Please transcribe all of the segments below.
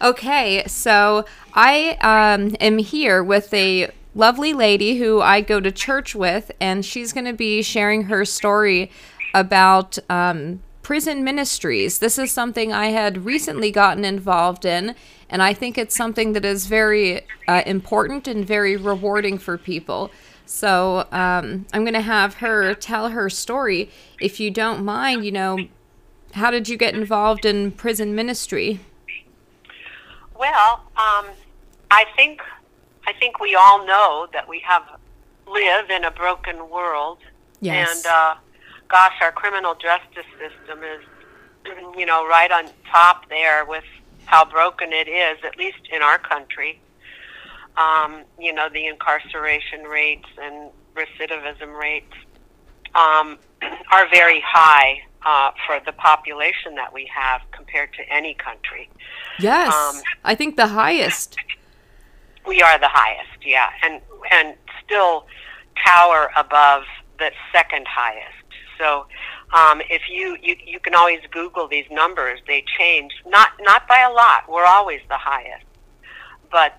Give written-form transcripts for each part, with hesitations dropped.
Okay, so I am here with a lovely lady who I go to church with, and she's going to be sharing her story about prison ministries. This is something I had recently gotten involved in, and I think it's something that is very important and very rewarding for people. So I'm going to have her tell her story. If you don't mind, how did you get involved in prison ministry? Well, I think I think we all know that we have live in a broken world, and Yes. gosh, our criminal justice system is, right on top there with how broken it is, at least in our country. The incarceration rates and recidivism rates are very high for the population that we have compared to any country. Um, Yes, I think the highest. we are the highest, yeah, and still tower above the second highest. So if you can always Google these numbers, they change not by a lot. We're always the highest, but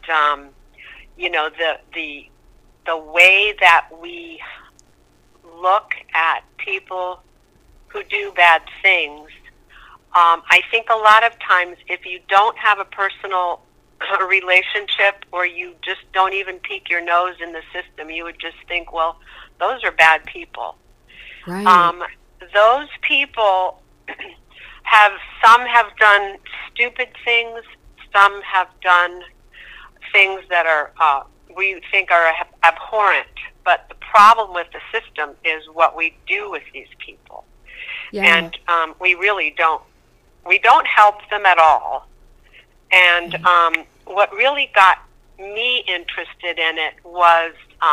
the way that we look at people who do bad things. I think a lot of times, if you don't have a personal relationship, or you just don't even peek your nose in the system, you would just think, well, those are bad people. Right. Um, those people some have done stupid things, some have done things that are we think are abhorrent. But the problem with the system is what we do with these people, Yeah. and we don't help them at all. And what really got me interested in it was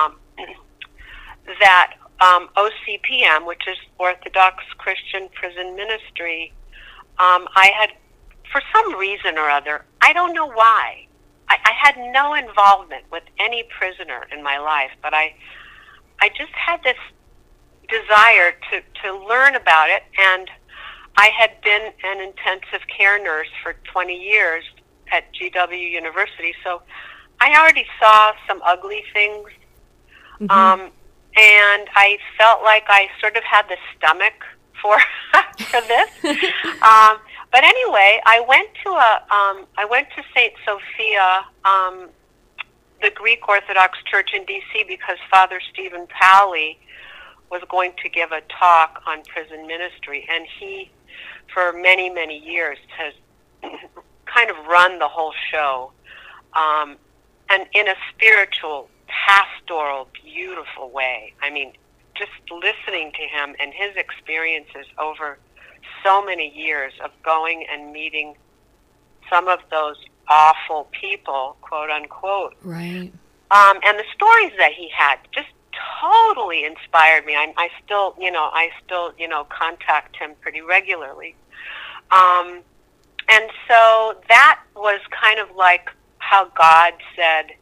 that OCPM, which is Orthodox Christian Prison Ministry, I had, for some reason or other, I don't know why, I had no involvement with any prisoner in my life, but I just had this desire to learn about it, and I had been an intensive care nurse for 20 years at GW University, so I already saw some ugly things, Hmm. um, and I felt like I sort of had the stomach for for this. But anyway, I went to Saint Sophia, the Greek Orthodox Church in D.C., because Father Stephen Pally was going to give a talk on prison ministry, and he, for many, many years, has kind of run the whole show, and in a spiritual, pastoral, beautiful way. I mean, just listening to him and his experiences over so many years of going and meeting some of those awful people, quote unquote, Right. and the stories that he had just totally inspired me. I still, contact him pretty regularly. Um, and so that was kind of like how God said,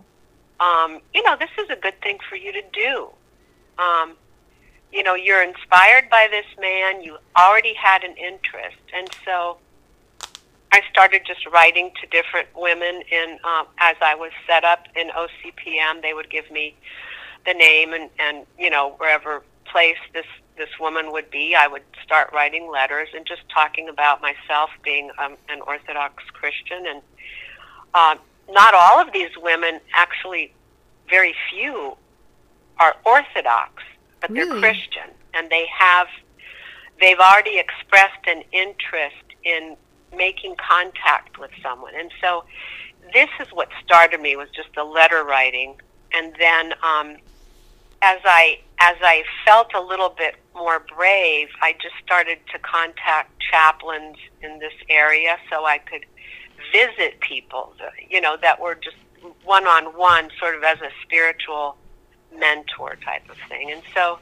this is a good thing for you to do. Um, you're inspired by this man. You already had an interest. And so I started just writing to different women as I was set up in OCPM. They would give me the name, and wherever place this woman would be, I would start writing letters and just talking about myself being an Orthodox Christian. And not all of these women, actually very few, are Orthodox, but they're Really? Christian, and they've already expressed an interest in making contact with someone. And so this is what started me, was just the letter writing. And then as I felt a little bit more brave, I just started to contact chaplains in this area so I could visit people, that were just one-on-one, sort of as a spiritual mentor type of thing. And so,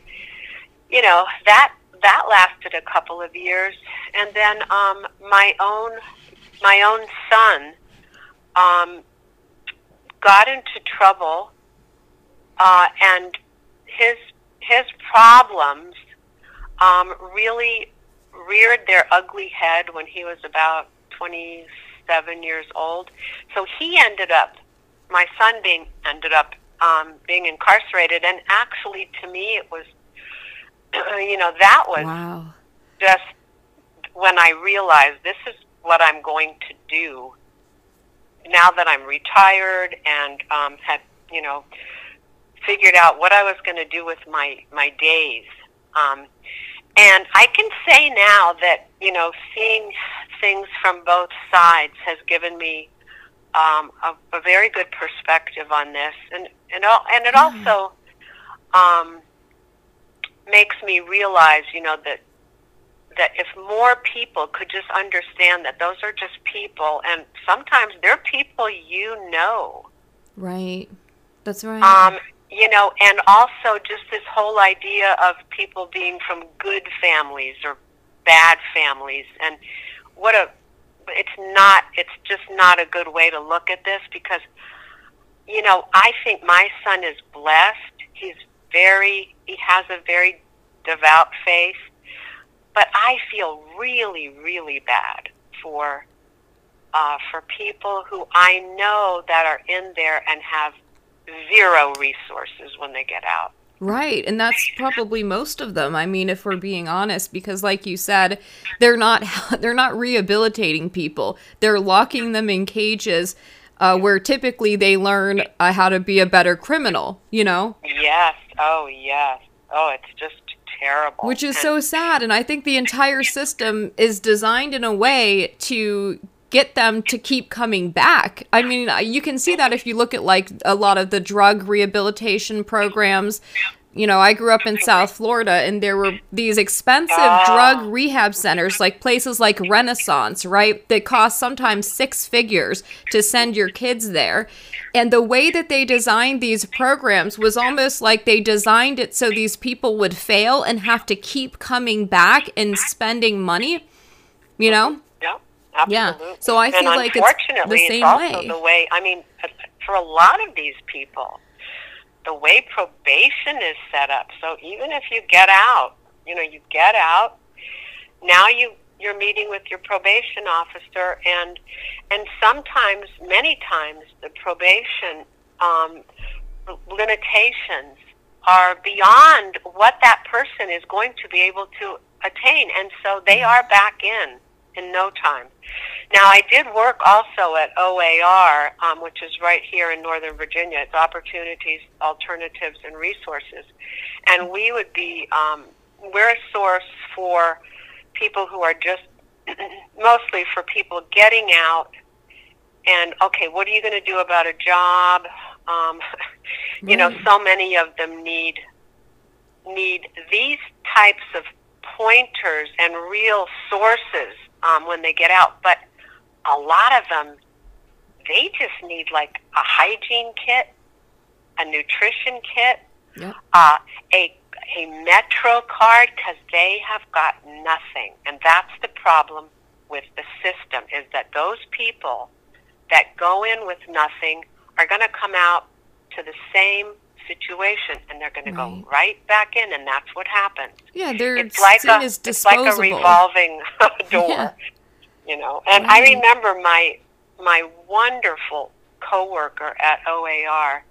that lasted a couple of years. And then my own son um, got into trouble, and his problems really reared their ugly head when he was about 27 7 years old. So my son ended up being incarcerated. And actually, to me, it was, that was Wow. just when I realized this is what I'm going to do now that I'm retired and had, figured out what I was going to do with my days. And I can say now that, seeing things from both sides has given me a very good perspective on this. And it also makes me realize, that if more people could just understand that those are just people, and sometimes they're people Right. That's right. And also just this whole idea of people being from good families or bad families, and it's just not a good way to look at this, because, I think my son is blessed. He has a very devout faith, but I feel really, really bad for people who I know that are in there and have zero resources when they get out. Right, and that's probably most of them. I mean, if we're being honest, because like you said, they're not rehabilitating people. They're locking them in cages where typically they learn how to be a better criminal, Yes. Oh, yes. Oh, it's just terrible. Which is so sad, and I think the entire system is designed in a way to get them to keep coming back. I mean, you can see that if you look at like a lot of the drug rehabilitation programs. I grew up in South Florida, and there were these expensive drug rehab centers, like places like Renaissance, right? That cost sometimes 6 figures to send your kids there. And the way that they designed these programs was almost like they designed it so these people would fail and have to keep coming back and spending money, Yeah, absolutely. Yeah. So I feel like it's the same way. The way, for a lot of these people, the way probation is set up. So even if you get out, now you're meeting with your probation officer, and sometimes, many times, the probation limitations are beyond what that person is going to be able to attain, and so they are back in no time. Now, I did work also at OAR, which is right here in Northern Virginia. It's Opportunities, Alternatives, and Resources. And we would be, we're a source for people who are just, mostly for people getting out and, okay, what are you going to do about a job? So many of them need these types of pointers and real sources when they get out. But a lot of them, they just need like a hygiene kit, a nutrition kit, Yep. A Metro card, because they have got nothing. And that's the problem with the system, is that those people that go in with nothing are going to come out to the same situation, and they're going to go right back in, and that's what happens. Yeah, they're it's like as disposable. It's like a revolving door, And I remember my wonderful coworker at OAR.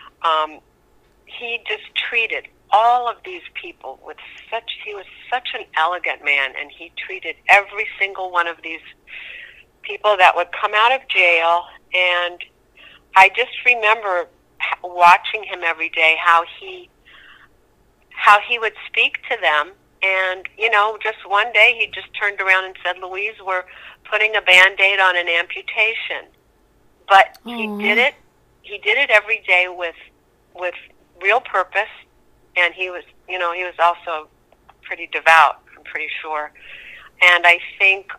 He just treated all of these people with he was such an elegant man, and he treated every single one of these people that would come out of jail. And I just remember watching him every day, how he would speak to them. And, just one day he just turned around and said, Louise, we're putting a Band-Aid on an amputation. But he did it every day with real purpose. And he was also pretty devout, I'm pretty sure. And I think,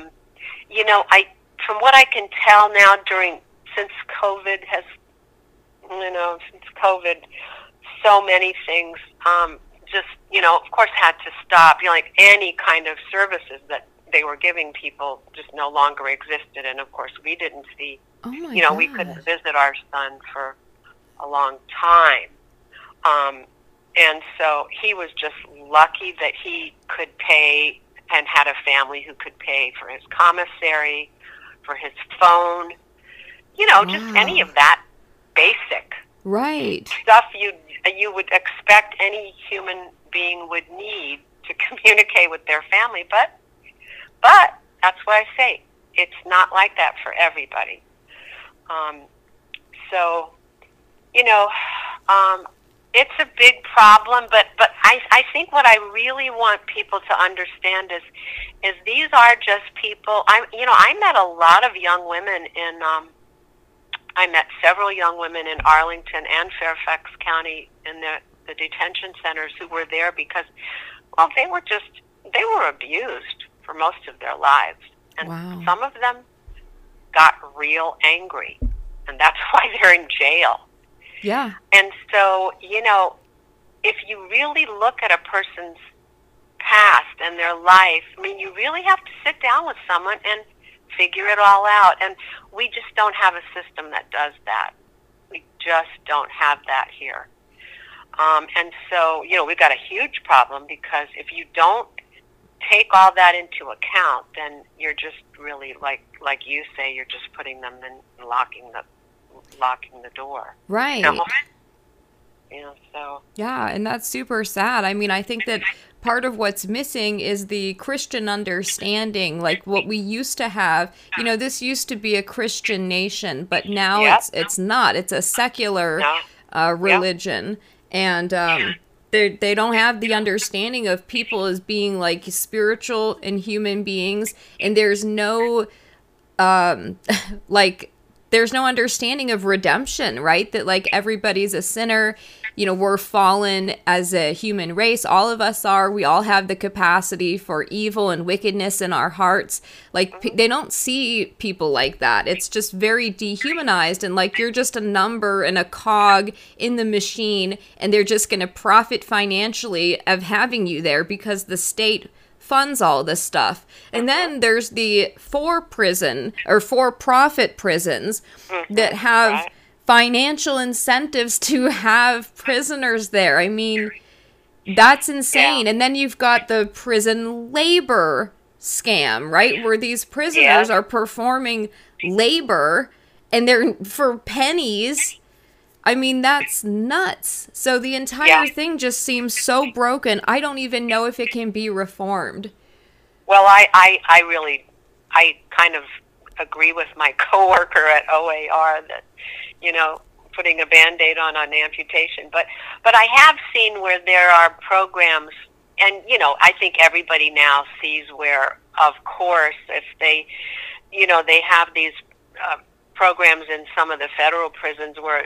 from what I can tell now, since COVID, so many things, of course had to stop. Like any kind of services that they were giving people just no longer existed. And of course we didn't see, we couldn't visit our son for a long time. And so he was just lucky that he could pay and had a family who could pay for his commissary, for his phone, just any of that basic stuff you would expect any human being would need to communicate with their family. But that's why I say it's not like that for everybody. So, it's a big problem, but I think what I really want people to understand is these are just people. I met a lot of young women I met several young women in Arlington and Fairfax County in the detention centers who were there because, well, they were abused for most of their lives. And some of them got real angry, and that's why they're in jail. Yeah. And so, if you really look at a person's past and their life, you really have to sit down with someone and figure it all out. And we just don't have a system that does that. We just don't have that here. And so, we've got a huge problem because if you don't take all that into account, then you're just really, like you say, you're just putting them in locking the door. Right. So. Yeah, and that's super sad. I think that part of what's missing is the Christian understanding, like what we used to have. This used to be a Christian nation, but now it's not. It's a secular religion. And they don't have the understanding of people as being like spiritual and human beings, and there's no there's no understanding of redemption, right? That like everybody's a sinner, we're fallen as a human race. All of us are. We all have the capacity for evil and wickedness in our hearts. Like they don't see people like that. It's just very dehumanized, and like you're just a number and a cog in the machine, and they're just going to profit financially of having you there because the state funds all this stuff. And then there's the for-profit prisons that have financial incentives to have prisoners there. That's insane. And then you've got the prison labor scam, right? Where these prisoners are performing labor and they're for pennies. That's nuts. So the entire thing just seems so broken. I don't even know if it can be reformed. Well, I kind of agree with my coworker at OAR that, putting a Band-Aid on an amputation. But I have seen where there are programs, and, I think everybody now sees where, of course, if they have these programs in some of the federal prisons where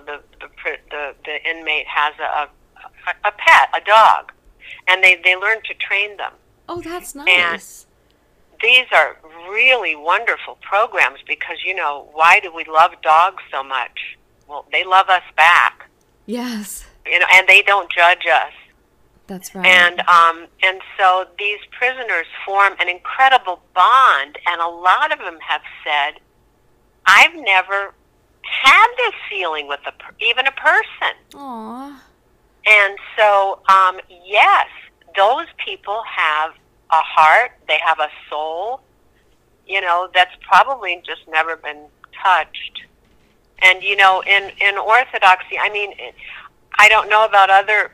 the inmate has a pet, a dog, and they learn to train them. Oh, that's nice. And these are really wonderful programs because why do we love dogs so much? Well, they love us back. Yes. And they don't judge us. That's right. And so these prisoners form an incredible bond, and a lot of them have said, I've never had this feeling with even a person. Aww. And so, yes, those people have a heart, they have a soul, that's probably just never been touched. And, in Orthodoxy, I don't know about other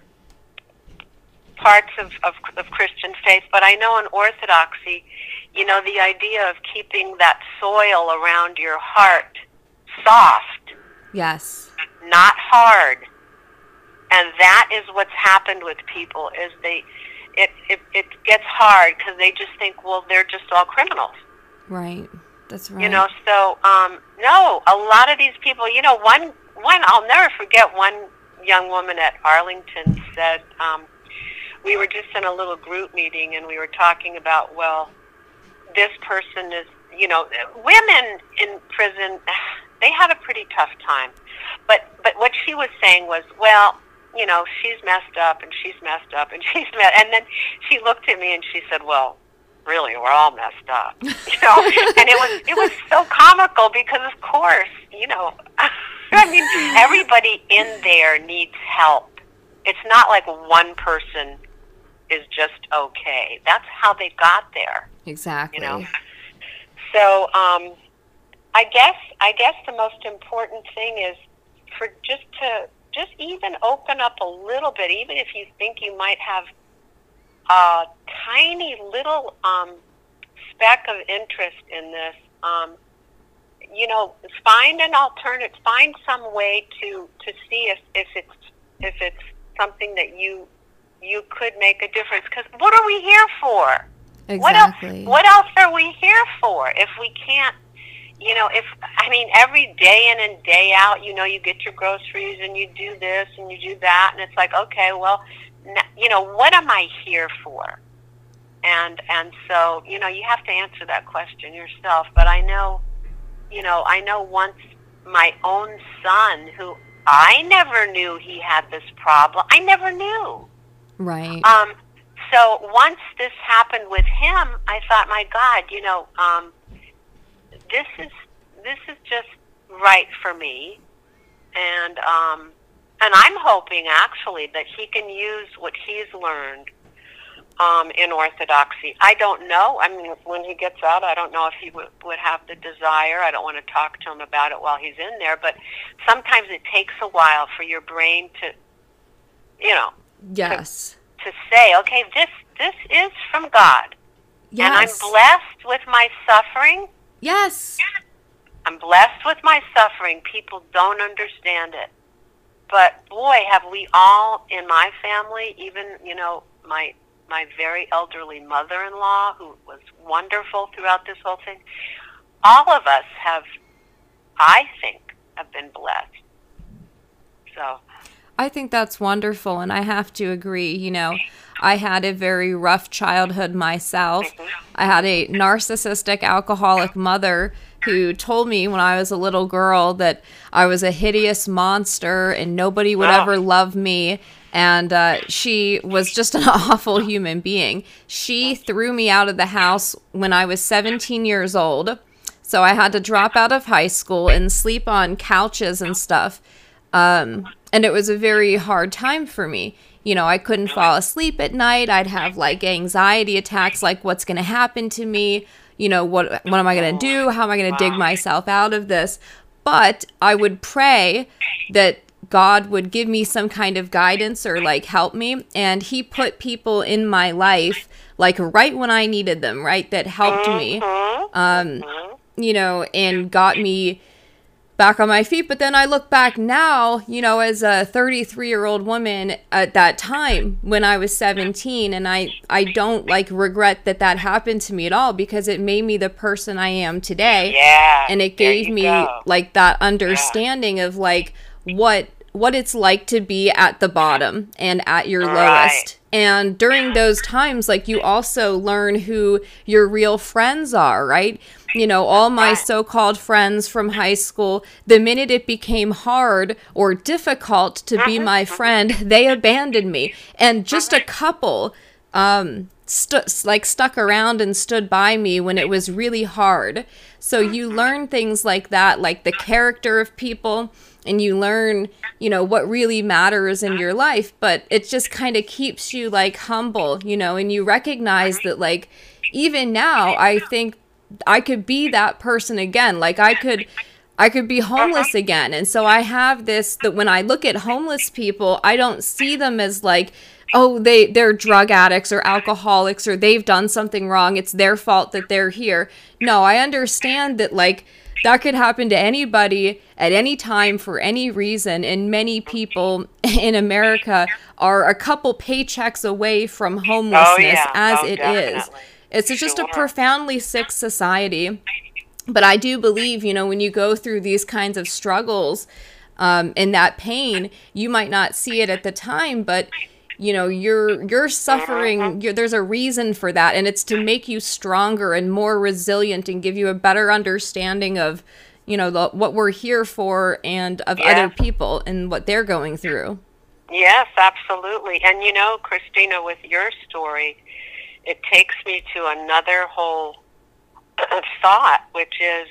parts of Christian faith, but I know in Orthodoxy, the idea of keeping that soil around your heart soft. Yes. Not hard. And that is what's happened with people, is it gets hard because they just think, well, they're just all criminals. Right. That's right. So, no, a lot of these people, one, I'll never forget one young woman at Arlington said, we were just in a little group meeting and we were talking about, well, this person is, women in prison, they have a pretty tough time. But what she was saying was, well, she's messed up and she's messed up and she's messed. And then she looked at me and she said, well, really, we're all messed up. And it was so comical because, of course, everybody in there needs help. It's not like one person is just okay. That's how they got there. Exactly. So, I guess the most important thing is for just even open up a little bit, even if you think you might have a tiny little speck of interest in this. Find an alternative. Find some way to see if it's something that you could make a difference. Because what are we here for? Exactly. What else are we here for if we can't? Every day in and day out, you get your groceries and you do this and you do that, and it's like, okay, well, what am I here for? And so, you have to answer that question yourself. But I know once my own son, who I never knew he had this problem. I never knew. Right. So once this happened with him, I thought, my God, this is just right for me, and I'm hoping actually that he can use what he's learned in Orthodoxy. I don't know. I mean, when he gets out, I don't know if he would have the desire. I don't want to talk to him about it while he's in there, but sometimes it takes a while for your brain to, yes, to say, okay, this is from God. Yes. And I'm blessed with my suffering. Yes. I'm blessed with my suffering. People don't understand it. But boy, have we all in my family, even, my very elderly mother-in-law, who was wonderful throughout this whole thing, all of us I think, have been blessed. So I think that's wonderful, and I have to agree. I had a very rough childhood myself. Mm-hmm. I had a narcissistic alcoholic mother who told me when I was a little girl that I was a hideous monster and nobody would ever love me. And she was just an awful human being. She threw me out of the house when I was 17 years old. So I had to drop out of high school and sleep on couches and stuff. And it was a very hard time for me. I couldn't fall asleep at night. I'd have like anxiety attacks, like what's going to happen to me? What am I going to do? How am I going to dig myself out of this? But I would pray that God would give me some kind of guidance or like help me. And he put people in my life like right when I needed them, right? That helped me, and got me back on my feet. But then I look back now, as a 33-year-old woman at that time when I was 17, and I don't like regret that happened to me at all, because it made me the person I am today. Yeah. And it gave me like that understanding of like what it's like to be at the bottom and at your lowest. And during those times, like, you also learn who your real friends are, right? All my so-called friends from high school, the minute it became hard or difficult to be my friend, they abandoned me. And just a couple stuck around and stood by me when it was really hard. So you learn things like that, like the character of people, and you learn, what really matters in your life. But it just kind of keeps you like humble, and you recognize that, like, even now, I think I could be that person again. Like I could be homeless again. And so I have this, that when I look at homeless people, I don't see them as like, oh, they're drug addicts or alcoholics, or they've done something wrong, it's their fault that they're here. No, I understand that, like, that could happen to anybody at any time for any reason. And many people in America are a couple paychecks away from homelessness definitely. is. It's just a profoundly sick society. But I do believe, when you go through these kinds of struggles and that pain, you might not see it at the time, but you're suffering. There's a reason for that, and it's to make you stronger and more resilient and give you a better understanding of, what we're here for and of other people and what they're going through. Yes, absolutely. And Christina, with your story, it takes me to another whole thought, which is,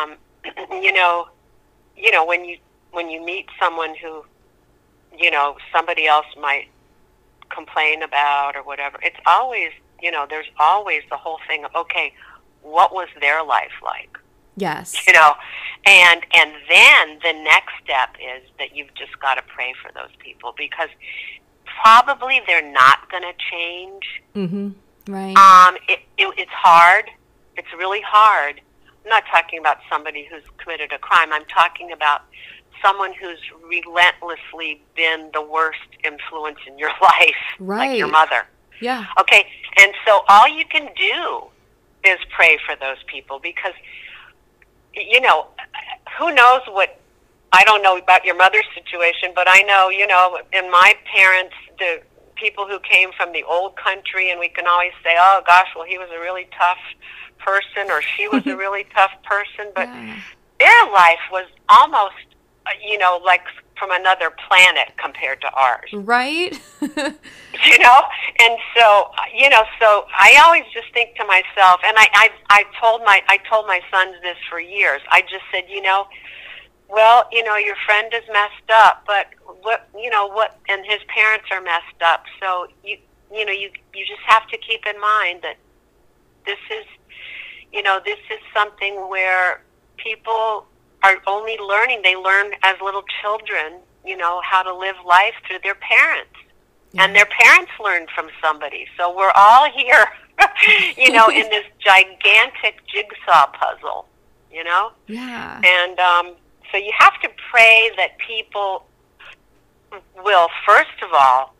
when you meet someone who, somebody else might complain about or whatever, it's always, there's always the whole thing of, okay, what was their life like? Yes. you know. And then the next step is that you've just got to pray for those people, because probably they're not going to change. Mm-hmm. Right. It's hard. It's really hard. I'm not talking about somebody who's committed a crime. I'm talking about someone who's relentlessly been the worst influence in your life, right. like your mother. Yeah. Okay, and so all you can do is pray for those people, because, you know, who knows what, I don't know about your mother's situation, but I know, you know, in my parents, the people who came from the old country, and we can always say, oh, gosh, well, he was a really tough person, or she was a really tough person, but yeah. their life was almost, you know, like from another planet compared to ours. Right. You know? And so, you know, so I always just think to myself, and I told my sons this for years. I just said, you know, well, you know, your friend is messed up, but and his parents are messed up. So you just have to keep in mind that this is something where people are only learning. They learn as little children, you know, how to live life through their parents. Yeah. And their parents learned from somebody. So we're all here, you know, in this gigantic jigsaw puzzle, you know? Yeah. And so you have to pray that people will, first of all,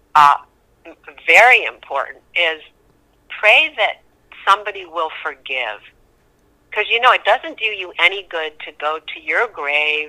very important, is pray that somebody will forgive. Because, you know, it doesn't do you any good to go to your grave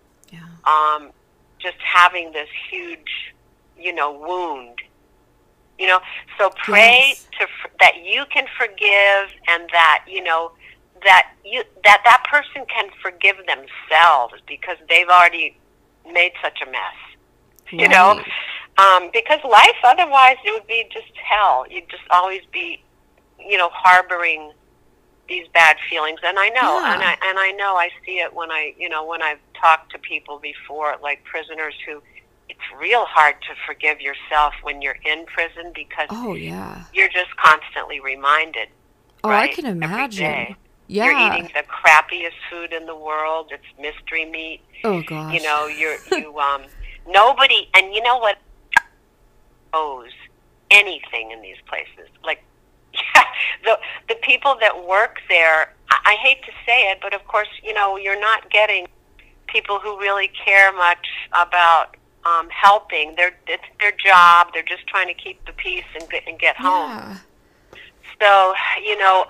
just having this huge, you know, wound. You know, so pray that you can forgive, and that, you know, that person can forgive themselves, because they've already made such a mess. You know? Because life, otherwise, it would be just hell. You'd just always be, you know, harboring these bad feelings. And I know, and I know, I see it when when I've talked to people before, like prisoners, who it's real hard to forgive yourself when you're in prison, because you're just constantly reminded. Oh, right, I can imagine. Every day. Yeah. You're eating the crappiest food in the world. It's mystery meat. Oh gosh. You know, nobody, and you know what knows anything in these places. Like, the people that work there, I hate to say it, but of course, you know, you're not getting people who really care much about helping. It's their job. They're just trying to keep the peace and get home. Yeah. So, you know,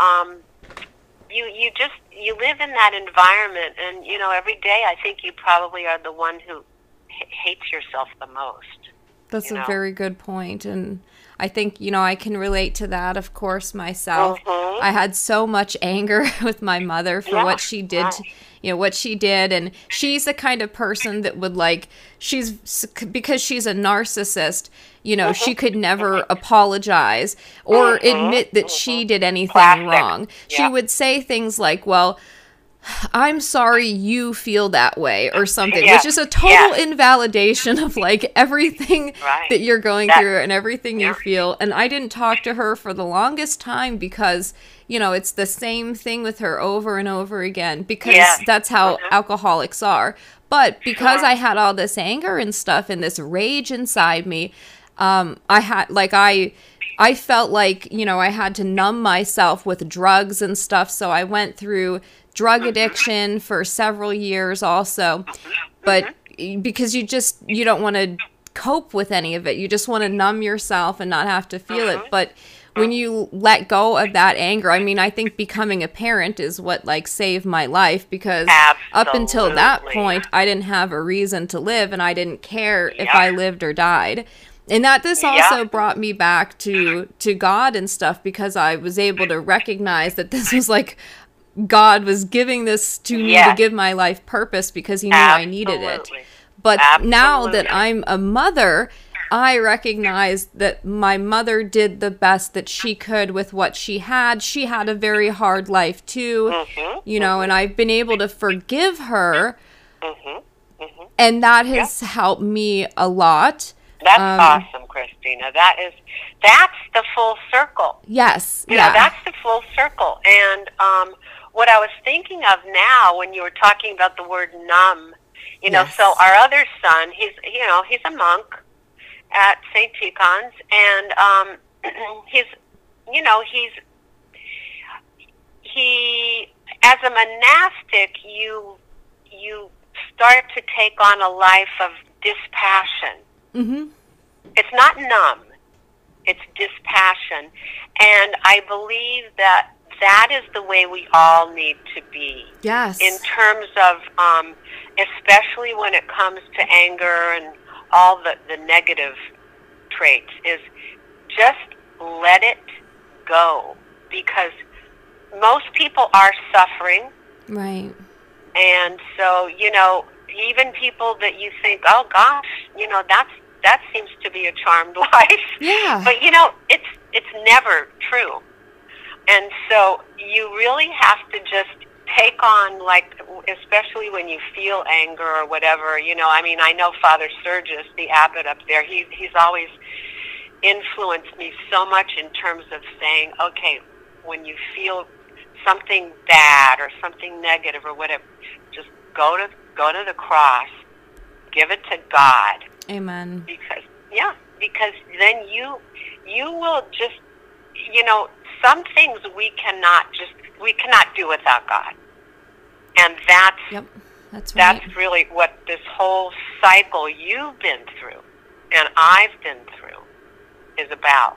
you live in that environment, and, you know, every day I think you probably are the one who hates yourself the most. That's a very good point. And I think, you know, I can relate to that, of course, myself. Mm-hmm. I had so much anger with my mother for what she did, what she did. And she's the kind of person that would, like, because she's a narcissist, you know, she could never apologize or admit that she did anything wrong. She would say things like, well, I'm sorry you feel that way, or something, which is a total invalidation of, like, everything that you're going through and everything you feel. And I didn't talk to her for the longest time, because, you know, it's the same thing with her over and over again, because that's how alcoholics are. But because I had all this anger and stuff and this rage inside me, I felt like, you know, I had to numb myself with drugs and stuff. So I went through drug addiction for several years also. But because you don't want to cope with any of it. You just want to numb yourself and not have to feel it. But when you let go of that anger, I mean, I think becoming a parent is what, like, saved my life, because up until that point, I didn't have a reason to live, and I didn't care if I lived or died. And that this also brought me back to God and stuff, because I was able to recognize that this was like God was giving this to me to give my life purpose, because he knew I needed it. But now that I'm a mother, I recognize that my mother did the best that she could with what she had. She had a very hard life too, you know, and I've been able to forgive her, and that has helped me a lot. That's awesome, Christina. That's the full circle. Yes. You know, that's the full circle. And what I was thinking of now when you were talking about the word numb, Yes. so our other son, he's a monk at St. Tikhon's, and he's, he, as a monastic, you start to take on a life of dispassion. Mm-hmm. It's not numb, it's dispassion. And I believe that is the way we all need to be. Yes. In terms of, especially when it comes to anger and all the negative traits, is just let it go. Because most people are suffering. Right. And so, even people that you think, oh gosh, that seems to be a charmed life. Yeah. But it's never true. And so you really have to just take on, like, especially when you feel anger or whatever, I know Father Sergius, the abbot up there, he's always influenced me so much in terms of saying, okay, when you feel something bad or something negative or whatever, just go to the cross, give it to God. Amen. Because then you will just, some things we cannot do without God. And that's right. That's really what this whole cycle you've been through and I've been through is about.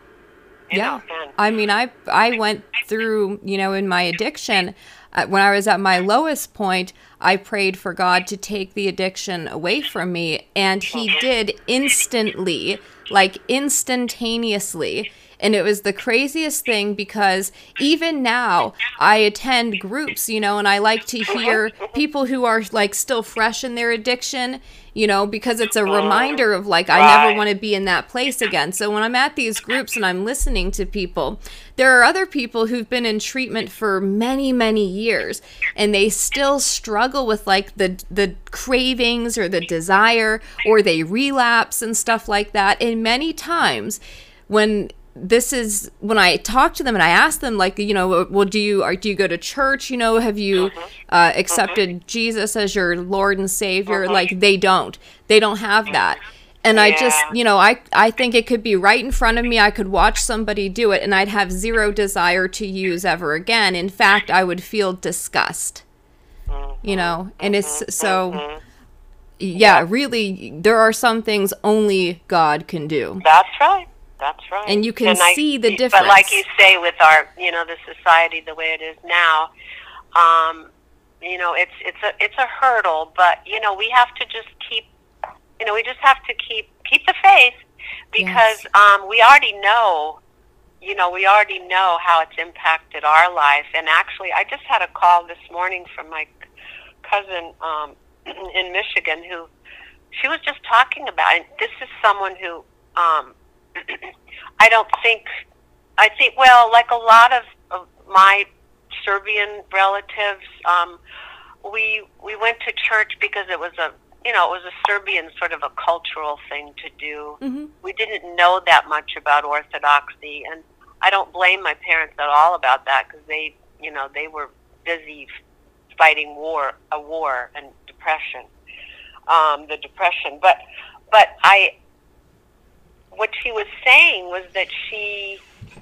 I went through, in my addiction, when I was at my lowest point, I prayed for God to take the addiction away from me, and he did instantly, like instantaneously. And it was the craziest thing, because even now I attend groups, and I like to hear people who are like still fresh in their addiction, because it's a reminder of like, I never want to be in that place again. So when I'm at these groups and I'm listening to people, there are other people who've been in treatment for many, many years, and they still struggle with like the cravings or the desire, or they relapse and stuff like that. And many times when I talk to them and I ask them, like, well, do you go to church? Have you accepted Jesus as your Lord and Savior? Like, they don't have that. And I just, I think it could be right in front of me. I could watch somebody do it and I'd have zero desire to use ever again. In fact, I would feel disgust, and it's so, really, there are some things only God can do. That's right. That's right. And you can see the difference. But like you say, with our, the society the way it is now, it's a hurdle. But we have to just keep, keep the faith, because we already know, how it's impacted our life. And actually, I just had a call this morning from my cousin in Michigan, who she was just talking about. And this is someone who. I think, well, like a lot of my Serbian relatives, we went to church because it was a Serbian sort of a cultural thing to do. Mm-hmm. We didn't know that much about Orthodoxy, and I don't blame my parents at all about that, because they were busy fighting a war and depression, the depression. But what she was saying was that she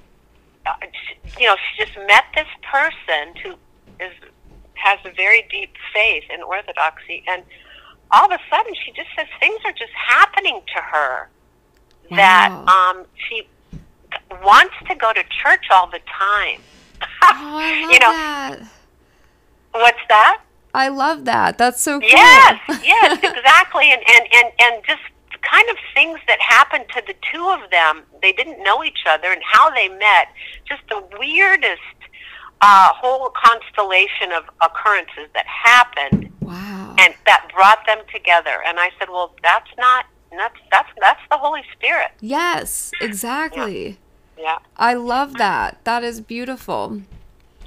just met this person who has a very deep faith in Orthodoxy, and all of a sudden she just says things are just happening to her. Wow. That she wants to go to church all the time. Oh, I love that. What's that? I love that. That's so cool. Yes, exactly, and just kind of things that happened to the two of them. They didn't know each other, and how they met, just the weirdest whole constellation of occurrences that happened. Wow. And that brought them together. And I said, well, that's the Holy Spirit. Yes, exactly. Yeah. I love that. That is beautiful.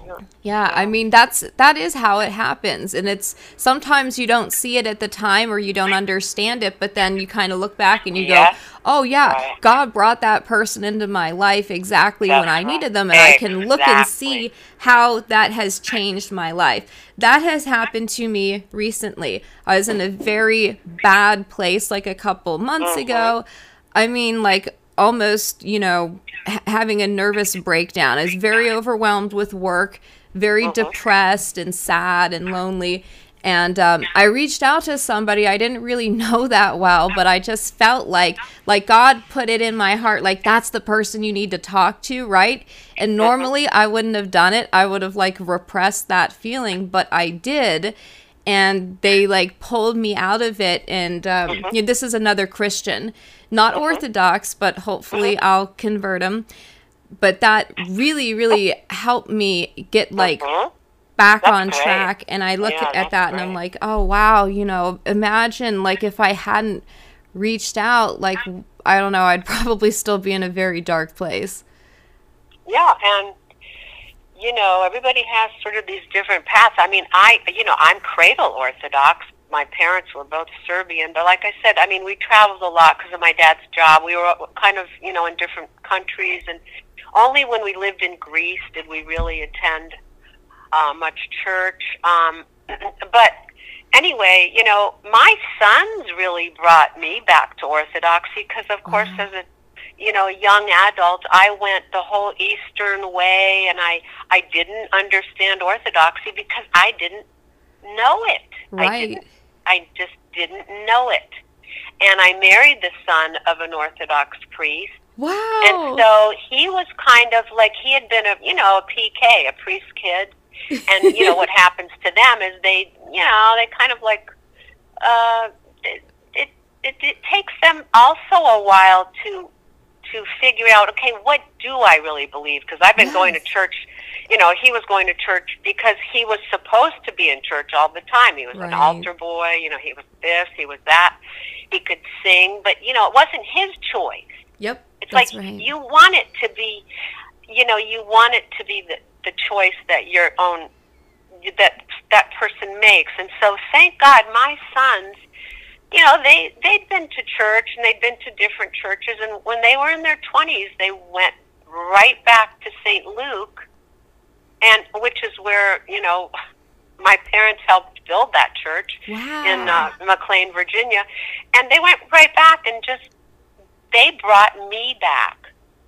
Yeah, I mean that is how it happens, and it's sometimes you don't see it at the time or you don't understand it, but then you kind of look back and you go, Yes. "Oh yeah, Right. God brought that person into my life exactly when That's I right. needed them, and I can look and Exactly. see how that has changed my life." That has happened to me recently. I was in a very bad place like a couple months Mhm. ago. I mean, like almost, having a nervous breakdown. I was very overwhelmed with work, very Mhm. depressed and sad and lonely. And I reached out to somebody I didn't really know that well, but I just felt like God put it in my heart, like that's the person you need to talk to, right? And Mhm. normally I wouldn't have done it. I would have like repressed that feeling, but I did, and they like pulled me out of it. And Mhm. this is another Christian, not Mhm. Orthodox, but Mhm. hopefully I'll convert him. But that really, really helped me get like Mhm. back That's on great. track. And I look Yeah, at that's that and I'm great. like, oh wow, imagine like if I hadn't reached out, like I don't know, I'd probably still be in a very dark place. Yeah, and everybody has sort of these different paths. I mean, I'm cradle Orthodox. My parents were both Serbian, but like I said, I mean, we traveled a lot because of my dad's job. We were kind of, in different countries, and only when we lived in Greece did we really attend much church. But anyway, my sons really brought me back to Orthodoxy because, of course, Wow. as a young adult, I went the whole Eastern way, and I didn't understand Orthodoxy because I didn't know it. I Right. didn't. I just didn't know it. And I married the son of an Orthodox priest, and Wow. so he was kind of like he had been a PK, a priest kid, and what happens to them is they kind of like uh, it, it it takes them also a while to figure out, okay, what do I really believe? Because I've been going to Yes. church. He was going to church because he was supposed to be in church all the time. He was an Right. altar boy. He was this, he was that. He could sing, but it wasn't his choice. Yep. It's like That's right. you want it to be, you want it to be the choice that your own that person makes. And so, thank God, my sons, they'd been to church and they'd been to different churches, and when they were in their 20s, they went right back to St. Luke, and which is where my parents helped build that church in Wow. McLean, Virginia, and they went right back and just they brought me back.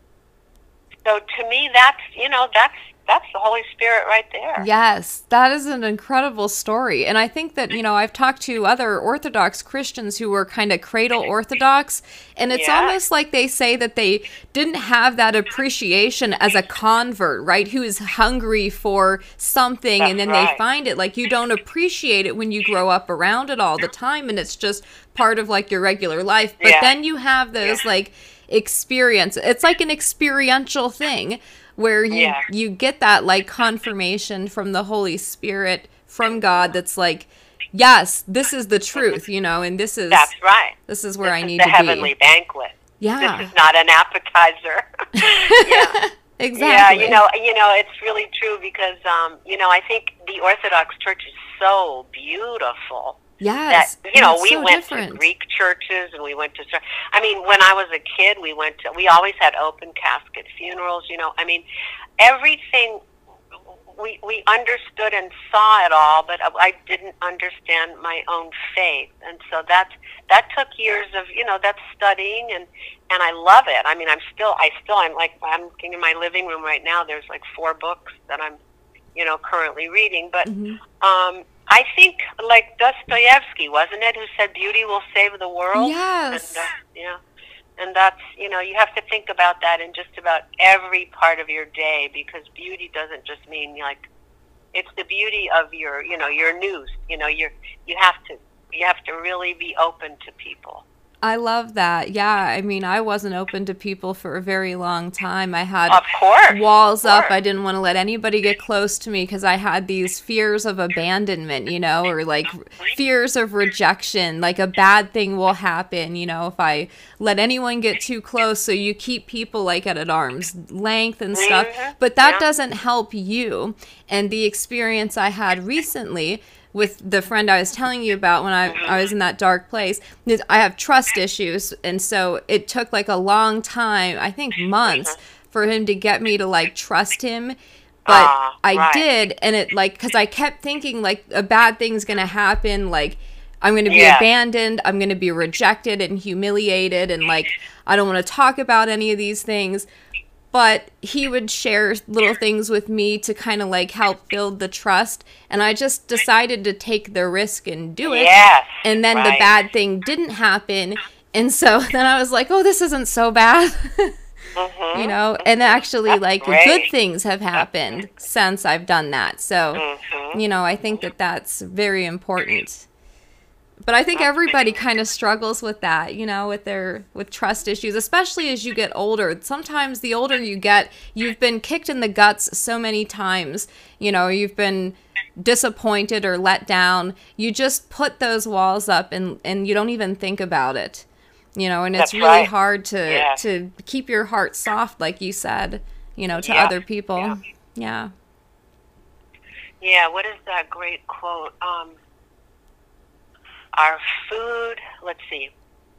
So to me, that's the Holy Spirit right there. Yes, that is an incredible story. And I think that, I've talked to other Orthodox Christians who were kind of cradle Orthodox, and it's Yeah, almost like they say that they didn't have that appreciation as a convert, right? Who is hungry for something and that's then they right. find it. Like you don't appreciate it when you grow up around it all the time and it's just part of like your regular life. But Yeah, then you have yeah, those like experience. It's like an experiential thing where you yeah. you get that like confirmation from the Holy Spirit from God that's like, yes, this is the truth, and this is That's right. this is where This I is need the to be. heavenly banquet. This is Yeah. not an appetizer. Yeah. Yeah, Exactly. it's really true because, I think the Orthodox Church is so beautiful that, Yes, and it's we so went to different. Greek churches and we went to, I mean, when I was a kid, we always had open casket funerals, I mean, everything, we understood and saw it all, but I didn't understand my own faith. And so that took years of, that's studying, and I love it. I mean, I'm looking in my living room right now. There's like 4 books that I'm, currently reading. But Hmm. I think like Dostoevsky, wasn't it, who said beauty will save the world? And Yes. yeah, and that's, you have to think about that in just about every part of your day, because beauty doesn't just mean like it's the beauty of your news. You have to really be open to people. I love that. Yeah, I mean, I wasn't open to people for a very long time. I had Of course. walls Of up. course. I didn't want to let anybody get close to me because I had these fears of abandonment, or like fears of rejection, like a bad thing will happen, if I let anyone get too close. So you keep people like at arm's length and stuff. But that doesn't help you. And the experience I had recently with the friend I was telling you about when I was in that dark place, I have trust issues. And so it took like a long time, I think months, for him to get me to like trust him. But I did. And it like, because I kept thinking like a bad thing's going to happen. Like I'm going to be abandoned. I'm going to be rejected and humiliated. And like, I don't want to talk about any of these things. But he would share little things with me to kind of like help build the trust. And I just decided to take the risk and do it. Yes, and then the bad thing didn't happen. And so then I was like, oh, this isn't so bad. And actually like good things have happened since I've done that. So, I think that that's very important. But I think everybody kind of struggles with that, with trust issues, especially as you get older. Sometimes the older you get, you've been kicked in the guts so many times, you've been disappointed or let down. You just put those walls up and you don't even think about it, and it's really hard to keep your heart soft, like you said, to other people. Yeah. Yeah. What is that great quote? Our food, let's see,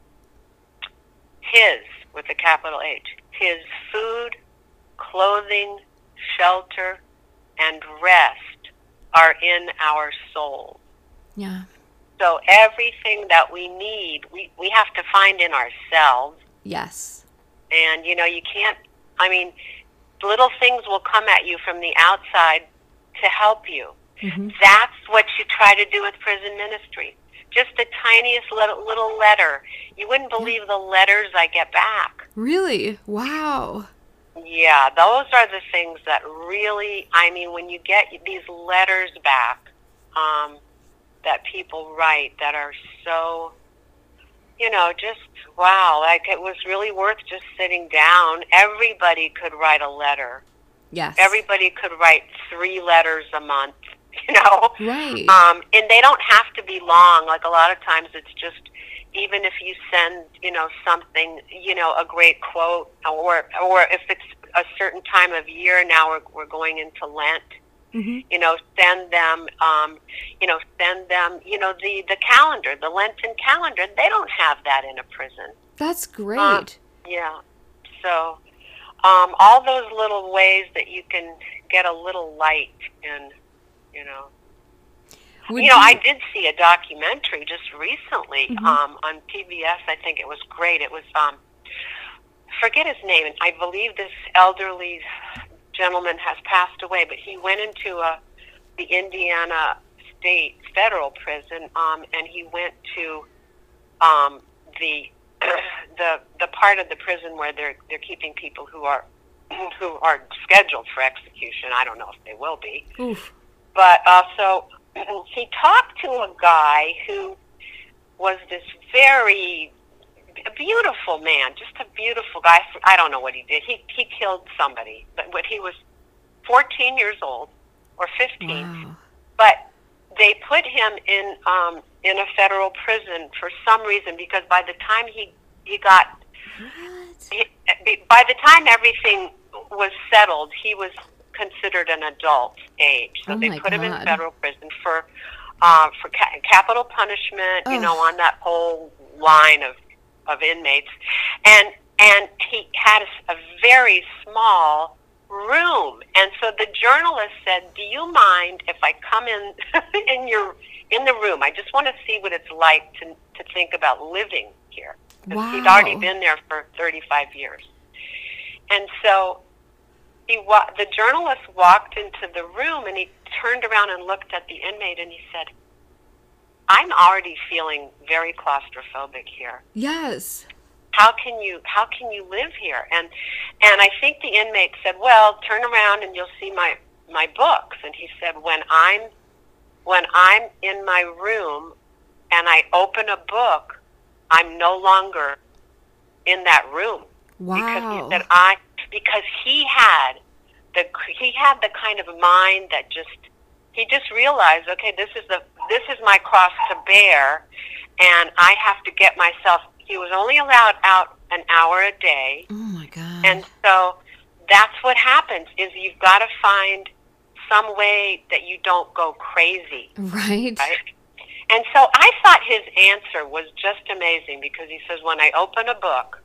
his, with a capital H, his food, clothing, shelter, and rest are in our soul. Yeah. So everything that we need, we have to find in ourselves. Yes. And, you can't, little things will come at you from the outside to help you. That's what you try to do with prison ministry. Just the tiniest little letter. You wouldn't believe the letters I get back. Really? Wow. Yeah, those are the things that really, when you get these letters back that people write that are so, just, wow, like it was really worth just sitting down. Everybody could write a letter. Yes. Everybody could write 3 letters a month. Right. And they don't have to be long. Like a lot of times it's just, even if you send, something, a great quote, or if it's a certain time of year, now we're going into Lent, send them, the calendar, the Lenten calendar. They don't have that in a prison. That's great. Yeah. So, all those little ways that you can get a little light in, I did see a documentary just recently on PBS. I think it was great. It was, forget his name. I believe this elderly gentleman has passed away, but he went into the Indiana State Federal Prison, and he went to the part of the prison where they're keeping people who are scheduled for execution. I don't know if they will be. Oof. But so he talked to a guy who was this very beautiful man, just a beautiful guy. I don't know what he did. He killed somebody, but he was 14 years old or 15. Wow. But they put him in a federal prison for some reason, because by the time he got, by the time everything was settled, he was considered an adult age. So they put him in federal prison for capital punishment, on that whole line of inmates. And he had a very small room. And so the journalist said, "Do you mind if I come in in the room? I just want to see what it's like to think about living here." Because he'd already been there for 35 years. And so the journalist walked into the room, and he turned around and looked at the inmate, and he said, "I'm already feeling very claustrophobic here. Yes. How can you live here?" And I think the inmate said, "Well, turn around and you'll see my books." And he said, when I'm in my room and I open a book, I'm no longer in that room. Wow. Because he said because he had the kind of mind that he just realized, okay, this is my cross to bear, and I have to get myself. He was only allowed out an hour a day. Oh my God. And so that's what happens, is you've got to find some way that you don't go crazy. Right. And so I thought his answer was just amazing, because he says, when I open a book,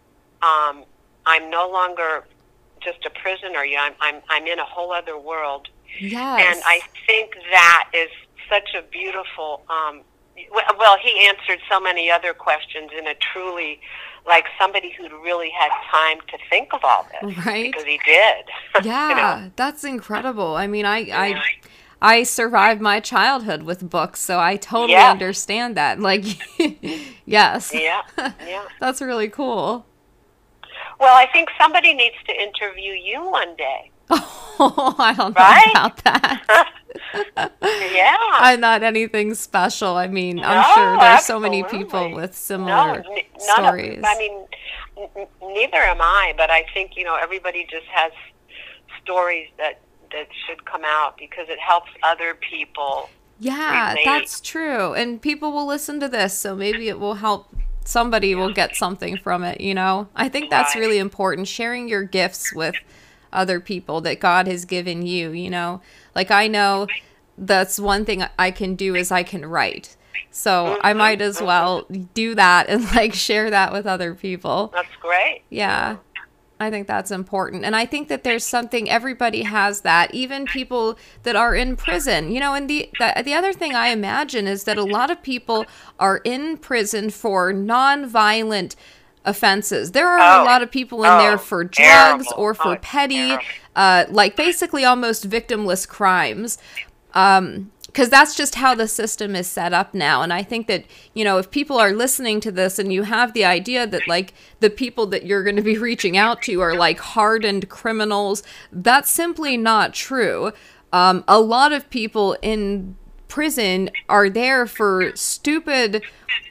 I'm no longer just a prisoner. I'm in a whole other world. Yes. And I think that is such a beautiful, well, he answered so many other questions in a truly, like somebody who'd really had time to think of all this. Right. Because he did. Yeah, you know? That's incredible. I mean, I survived my childhood with books, so I totally understand that. Like, yes. Yeah. That's really cool. Well, I think somebody needs to interview you one day. Oh, I don't know about that. Yeah. I'm not anything special. I mean, I'm No, sure there's so absolutely. many people with similar No, stories. I mean, neither am I, but I think, everybody just has stories that should come out, because it helps other people. Yeah, relate. that's true. And people will listen to this, so maybe it will help. Somebody will get something from it, I think that's really important, sharing your gifts with other people that God has given you, Like, I know that's one thing I can do is I can write. So I might as well do that and, like, share that with other people. That's great. Yeah. I think that's important. And I think that there's something, everybody has that, even people that are in prison, and the other thing I imagine is that a lot of people are in prison for non-violent offenses. There are a lot of people in there for drugs or for petty, like basically almost victimless crimes. Because that's just how the system is set up now. And I think that, if people are listening to this and you have the idea that, like, the people that you're going to be reaching out to are, like, hardened criminals, that's simply not true. A lot of people in prison are there for stupid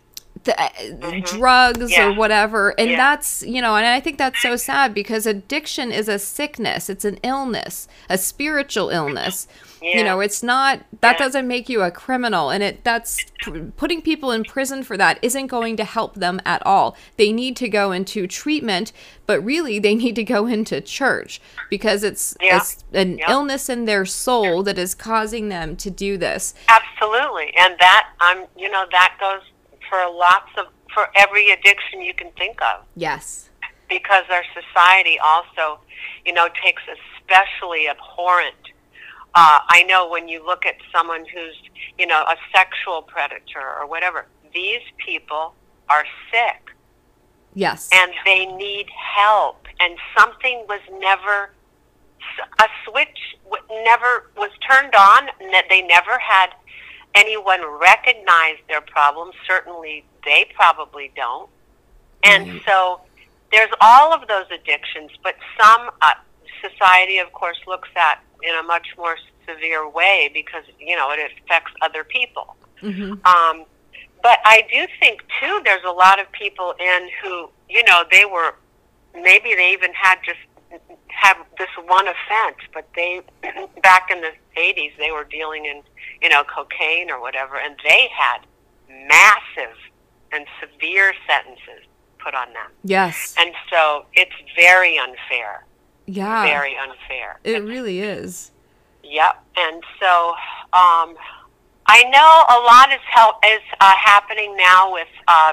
drugs or whatever. And that's, and I think that's so sad, because addiction is a sickness. It's an illness, a spiritual illness. It's not, that doesn't make you a criminal, and that's putting people in prison for that isn't going to help them at all. They need to go into treatment, but really they need to go into church, because it's an illness in their soul that is causing them to do this. Absolutely. And that, that goes for every addiction you can think of. Yes. Because our society also, takes especially abhorrent. I know when you look at someone who's, a sexual predator or whatever, these people are sick. Yes. And they need help. And something was never, a switch never was turned on. They never had anyone recognize their problems. Certainly they probably don't. And so there's all of those addictions, but some society, of course, looks at in a much more severe way, because, it affects other people. Mm-hmm. But I do think, too, there's a lot of people in who, maybe they even had this one offense, but they, back in the 80s, they were dealing in, cocaine or whatever, and they had massive and severe sentences put on them. Yes. And so it's very unfair. Yeah. Very unfair. It really is. Yep. And so I know a lot is happening now with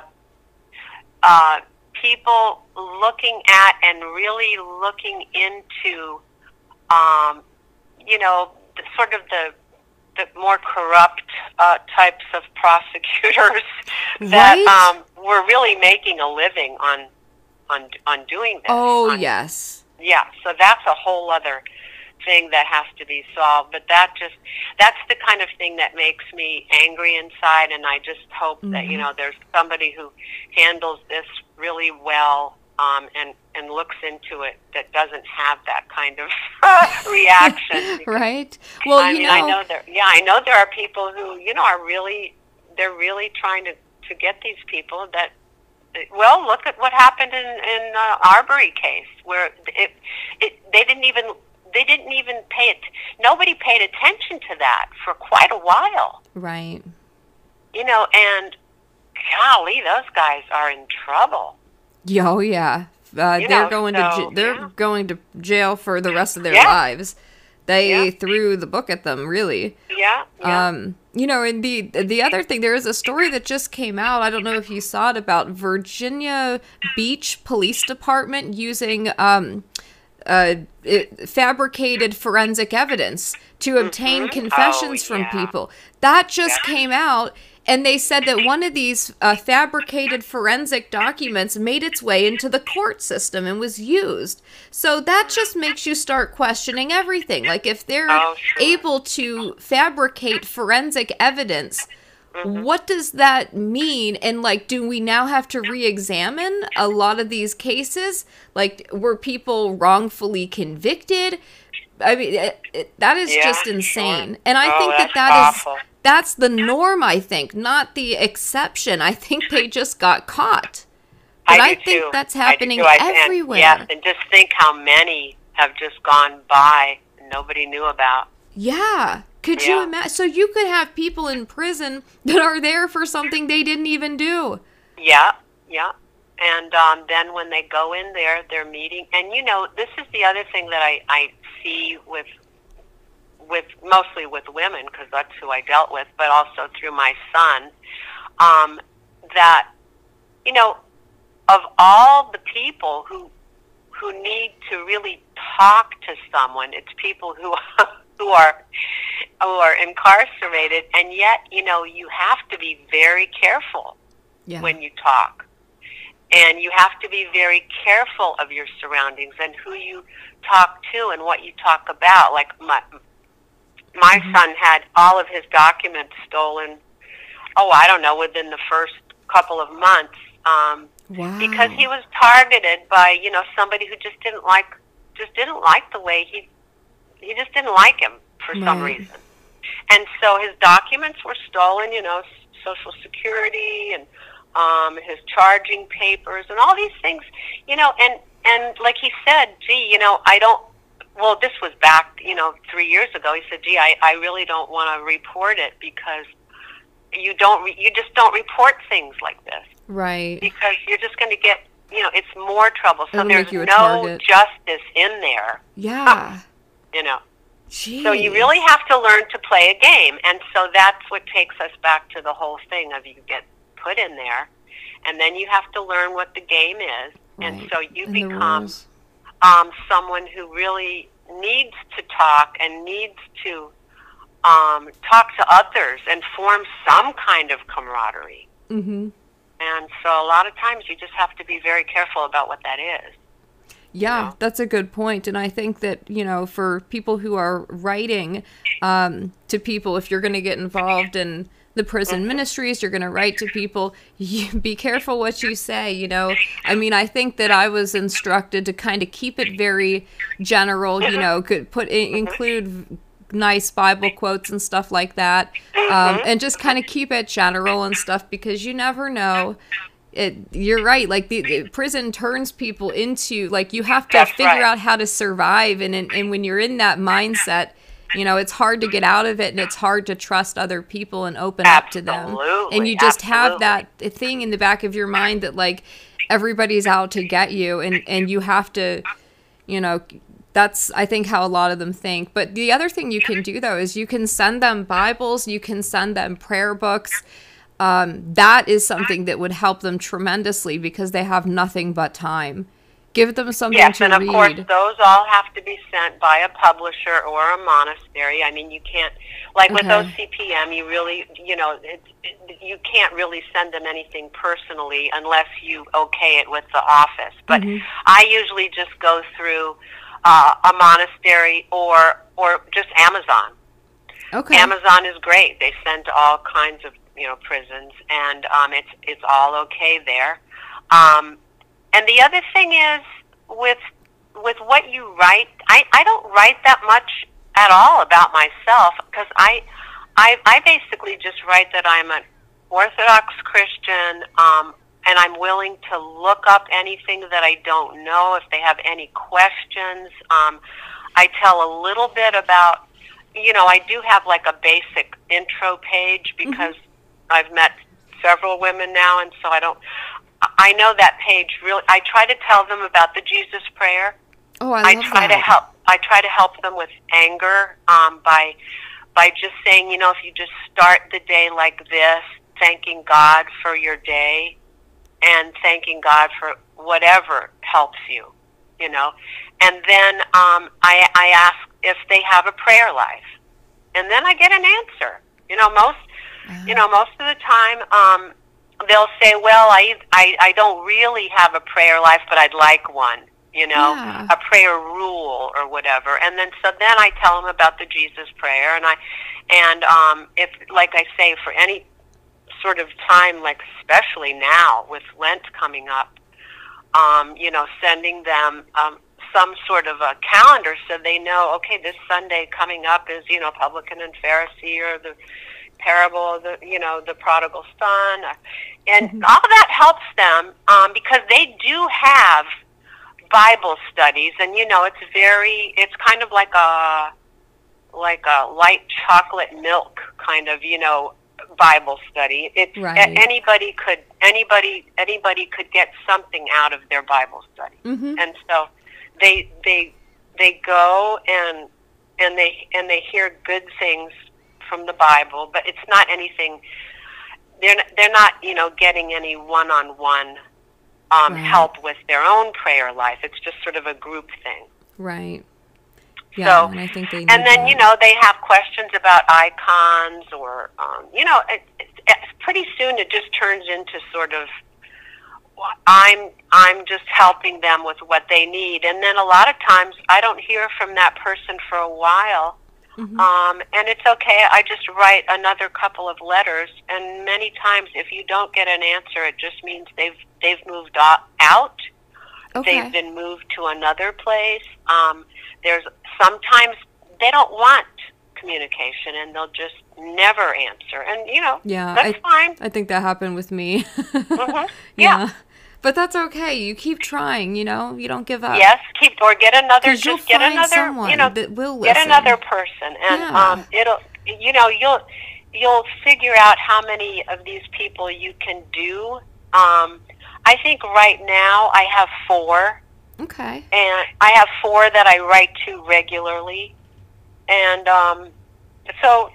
people looking at and really looking into, sort of the more corrupt types of prosecutors that were really making a living on doing this. Oh, yes. Yeah, so that's a whole other thing that has to be solved. But that's the kind of thing that makes me angry inside, and I just hope that, there's somebody who handles this really well, and looks into it, that doesn't have that kind of reaction. Right. Well, I know there are people who, they're really trying to get these people that Well, look at what happened in Arbery case, where they didn't even pay it. Nobody paid attention to that for quite a while. Right. And golly, those guys are in trouble. Oh yeah, they're going to jail for the rest of their lives. They threw the book at them, really. Yeah. And the other thing, there is a story that just came out. I don't know if you saw it, about Virginia Beach Police Department using fabricated forensic evidence to obtain confessions from people. That just came out. And they said that one of these fabricated forensic documents made its way into the court system and was used. So that just makes you start questioning everything. Like, if they're able to fabricate forensic evidence, what does that mean? And, like, do we now have to re-examine a lot of these cases? Like, were people wrongfully convicted? I mean, that is just insane. And I think that's the norm, I think, not the exception. I think they just got caught. But I think that's happening everywhere. Yes, and just think how many have just gone by and nobody knew about. Yeah. Could you imagine? So you could have people in prison that are there for something they didn't even do. Yeah. And then when they go in there, they're meeting. And, this is the other thing that I see with mostly with women, because that's who I dealt with, but also through my son, that, of all the people who need to really talk to someone, it's people who are incarcerated, and yet, you have to be very careful when you talk. And you have to be very careful of your surroundings and who you talk to and what you talk about. Like, my son had all of his documents stolen, I don't know, within the first couple of months, because he was targeted by, somebody who just didn't like the way he just didn't like him for some reason. And so his documents were stolen, Social Security and his charging papers and all these things, and like he said, this was back, 3 years ago. He said, I really don't want to report it, because you just don't report things like this. Right. Because you're just going to get, it's more trouble. So there's no justice in there. Yeah. Jeez. So you really have to learn to play a game. And so that's what takes us back to the whole thing of you get put in there, and then you have to learn what the game is. Right. And so you become someone who really needs to talk and needs to talk to others and form some kind of camaraderie. Mm-hmm. And so a lot of times you just have to be very careful about what that is. Yeah, that's a good point. And I think that, for people who are writing to people, if you're going to get involved in the prison ministries, you're going to write to people, you be careful what you say, I mean, I think that I was instructed to kind of keep it very general, could include nice Bible quotes and stuff like that, and just kind of keep it general and stuff, because you never know. You're right, like the prison turns people into, like, you have to figure out how to survive, and when you're in that mindset, it's hard to get out of it, and it's hard to trust other people and open up to them. And you just have that thing in the back of your mind that, like, everybody's out to get you, and you have to, that's, I think, how a lot of them think. But the other thing you can do, though, is you can send them Bibles, you can send them prayer books. That is something that would help them tremendously, because they have nothing but time. Give them something to read. Yes, and of course, those all have to be sent by a publisher or a monastery. I mean, you can't, like with those CPM, you really, you can't really send them anything personally unless you okay it with the office. But I usually just go through a monastery or just Amazon. Okay. Amazon is great. They send to all kinds of, prisons, and it's all okay there. And the other thing is, with what you write, I don't write that much at all about myself, because I basically just write that I'm an Orthodox Christian, and I'm willing to look up anything that I don't know if they have any questions. I tell a little bit about, I do have like a basic intro page because I've met several women now, and so I know that page really. I try to tell them about the Jesus prayer. Oh, I love that. I try to help them with anger by just saying, if you just start the day like this, thanking God for your day and thanking God for whatever helps you, And then I ask if they have a prayer life, and then I get an answer. Most of the time they'll say, "Well, I don't really have a prayer life, but I'd like one." A prayer rule or whatever. And then I tell them about the Jesus prayer, and if, like I say, for any sort of time, like especially now with Lent coming up, sending them some sort of a calendar so they know, okay, this Sunday coming up is, publican and Pharisee, or the parable of the prodigal son, and all of that helps them because they do have Bible studies, and it's kind of like a light chocolate milk kind of Bible study. It's right. Anybody could get something out of their Bible study, and so they go and they hear good things from the Bible, but it's not anything. They're not getting any one-on-one help with their own prayer life. It's just sort of a group thing. Right. Yeah, so, and I think they need and then, that. they have questions about icons or, pretty soon it just turns into sort of, I'm just helping them with what they need. And then a lot of times I don't hear from that person for a while. And it's okay. I just write another couple of letters, and many times if you don't get an answer, it just means they've moved out. Okay. They've been moved to another place. There's sometimes they don't want communication, and they'll just never answer. And that's fine. I think that happened with me. Yeah. But that's okay. You keep trying, you don't give up. Yes, get another, just get another, someone that will listen. Get another person, and you'll figure out how many of these people you can do. I think right now I have 4. Okay. And I have 4 that I write to regularly, and so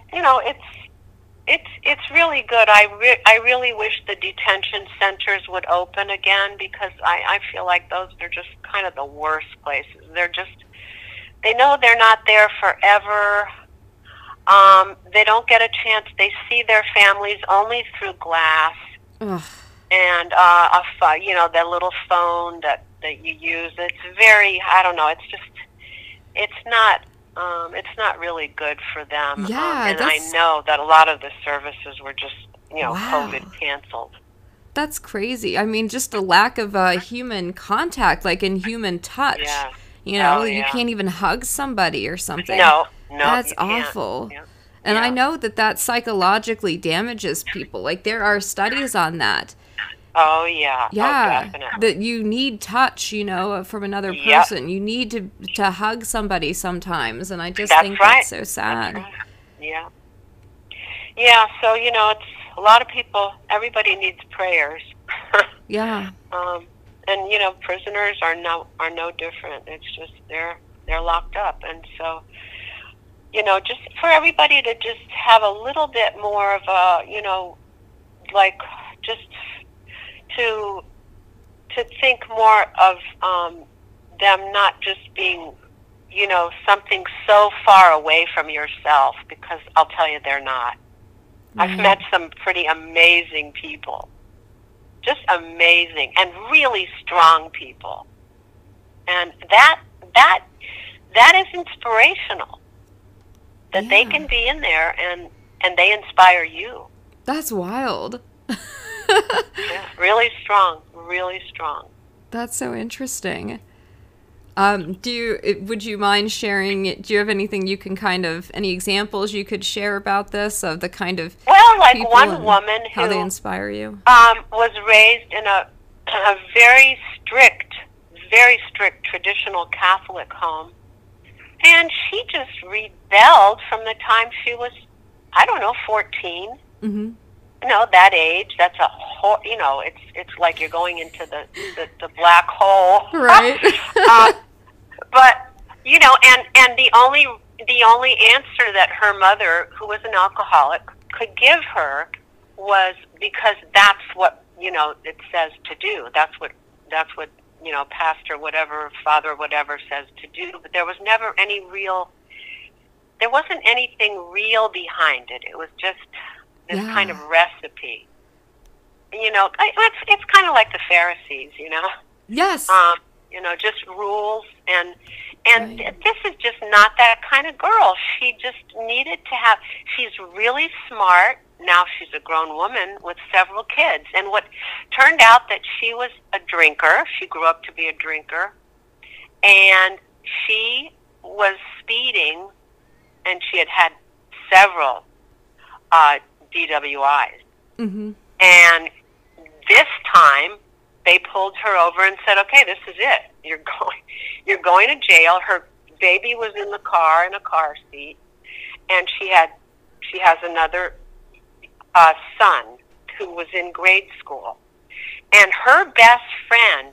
it's really good. I really wish the detention centers would open again, because I feel like those are just kind of the worst places. They know they're not there forever. They don't get a chance. They see their families only through glass. Ugh. And that little phone that you use. It's very, I don't know. It's not really good for them. Yeah, and I know that a lot of the services were just, Wow. COVID canceled. That's crazy. I mean, just a lack of human contact, like in human touch. Yeah. You can't even hug somebody or something. No. That's awful. Yeah. And I know that psychologically damages people. Like, there are studies on that. Oh, yeah. Yeah. Oh, definitely. That you need touch, from another person. You need to hug somebody sometimes. And I just think that's so sad. That's right. Yeah. Yeah, so, it's a lot of people, everybody needs prayers. Yeah. And, prisoners are no different. It's just they're locked up. And so, just for everybody to just have a little bit more of a, just to think more of them not just being, something so far away from yourself, because I'll tell you, they're not. I've met some pretty amazing people, just amazing and really strong people, and that is inspirational. That they can be in there and they inspire you. That's wild. Yeah, really strong, really strong. That's so interesting. Would you mind sharing? Do you have anything you can any examples you could share about this, of the kind of Well, like people one and woman how who they inspire you? was raised in a very strict traditional Catholic home, and she just rebelled from the time she was, I don't know, 14. Mm-hmm. That age, that's it's like you're going into the black hole. Right. But, and the only answer that her mother, who was an alcoholic, could give her was because that's what, it says to do. That's what, pastor, whatever, father, whatever says to do. But there was never there wasn't anything real behind it. It was just this kind of recipe. It's kind of like the Pharisees, Yes. Just rules, and this is just not that kind of girl. She just needed to have, she's really smart. Now she's a grown woman with several kids. And what turned out that she was a drinker. She grew up to be a drinker. And she was speeding, and she had several DWIs. Mm-hmm. And this time, they pulled her over and said, "Okay, this is it. You're going to jail." Her baby was in the car, in a car seat, and she has another son who was in grade school, and her best friend.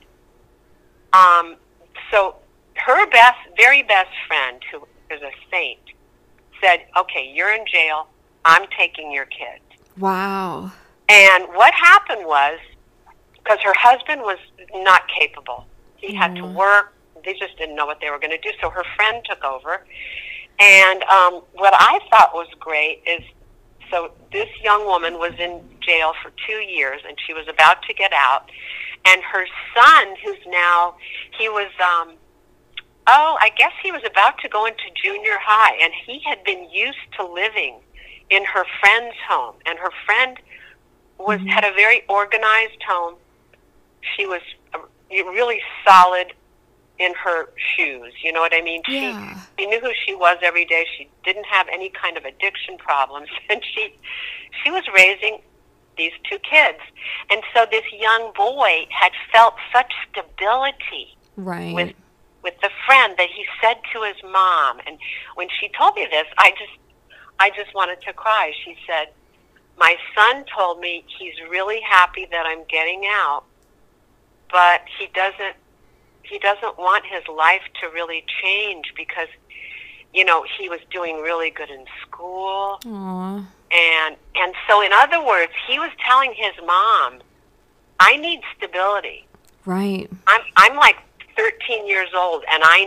So her very best friend, who is a saint, said, "Okay, you're in jail. I'm taking your kids." Wow. And what happened was, because her husband was not capable. He had to work. They just didn't know what they were going to do. So her friend took over. And what I thought was great is, so this young woman was in jail for 2 years, and she was about to get out. And her son, who's now, he was, I guess he was about to go into junior high. And he had been used to living in her friend's home. And her friend had a very organized home. She was really solid in her shoes. You know what I mean? Yeah. She knew who she was every day. She didn't have any kind of addiction problems. And she was raising these 2 kids. And so this young boy had felt such stability right. with the friend that he said to his mom. And when she told me this, I just wanted to cry. She said, "My son told me he's really happy that I'm getting out, but he doesn't want his life to really change because, he was doing really good in school." Aww. And so, in other words, he was telling his mom, "I need stability. Right. I'm like 13 years old, and I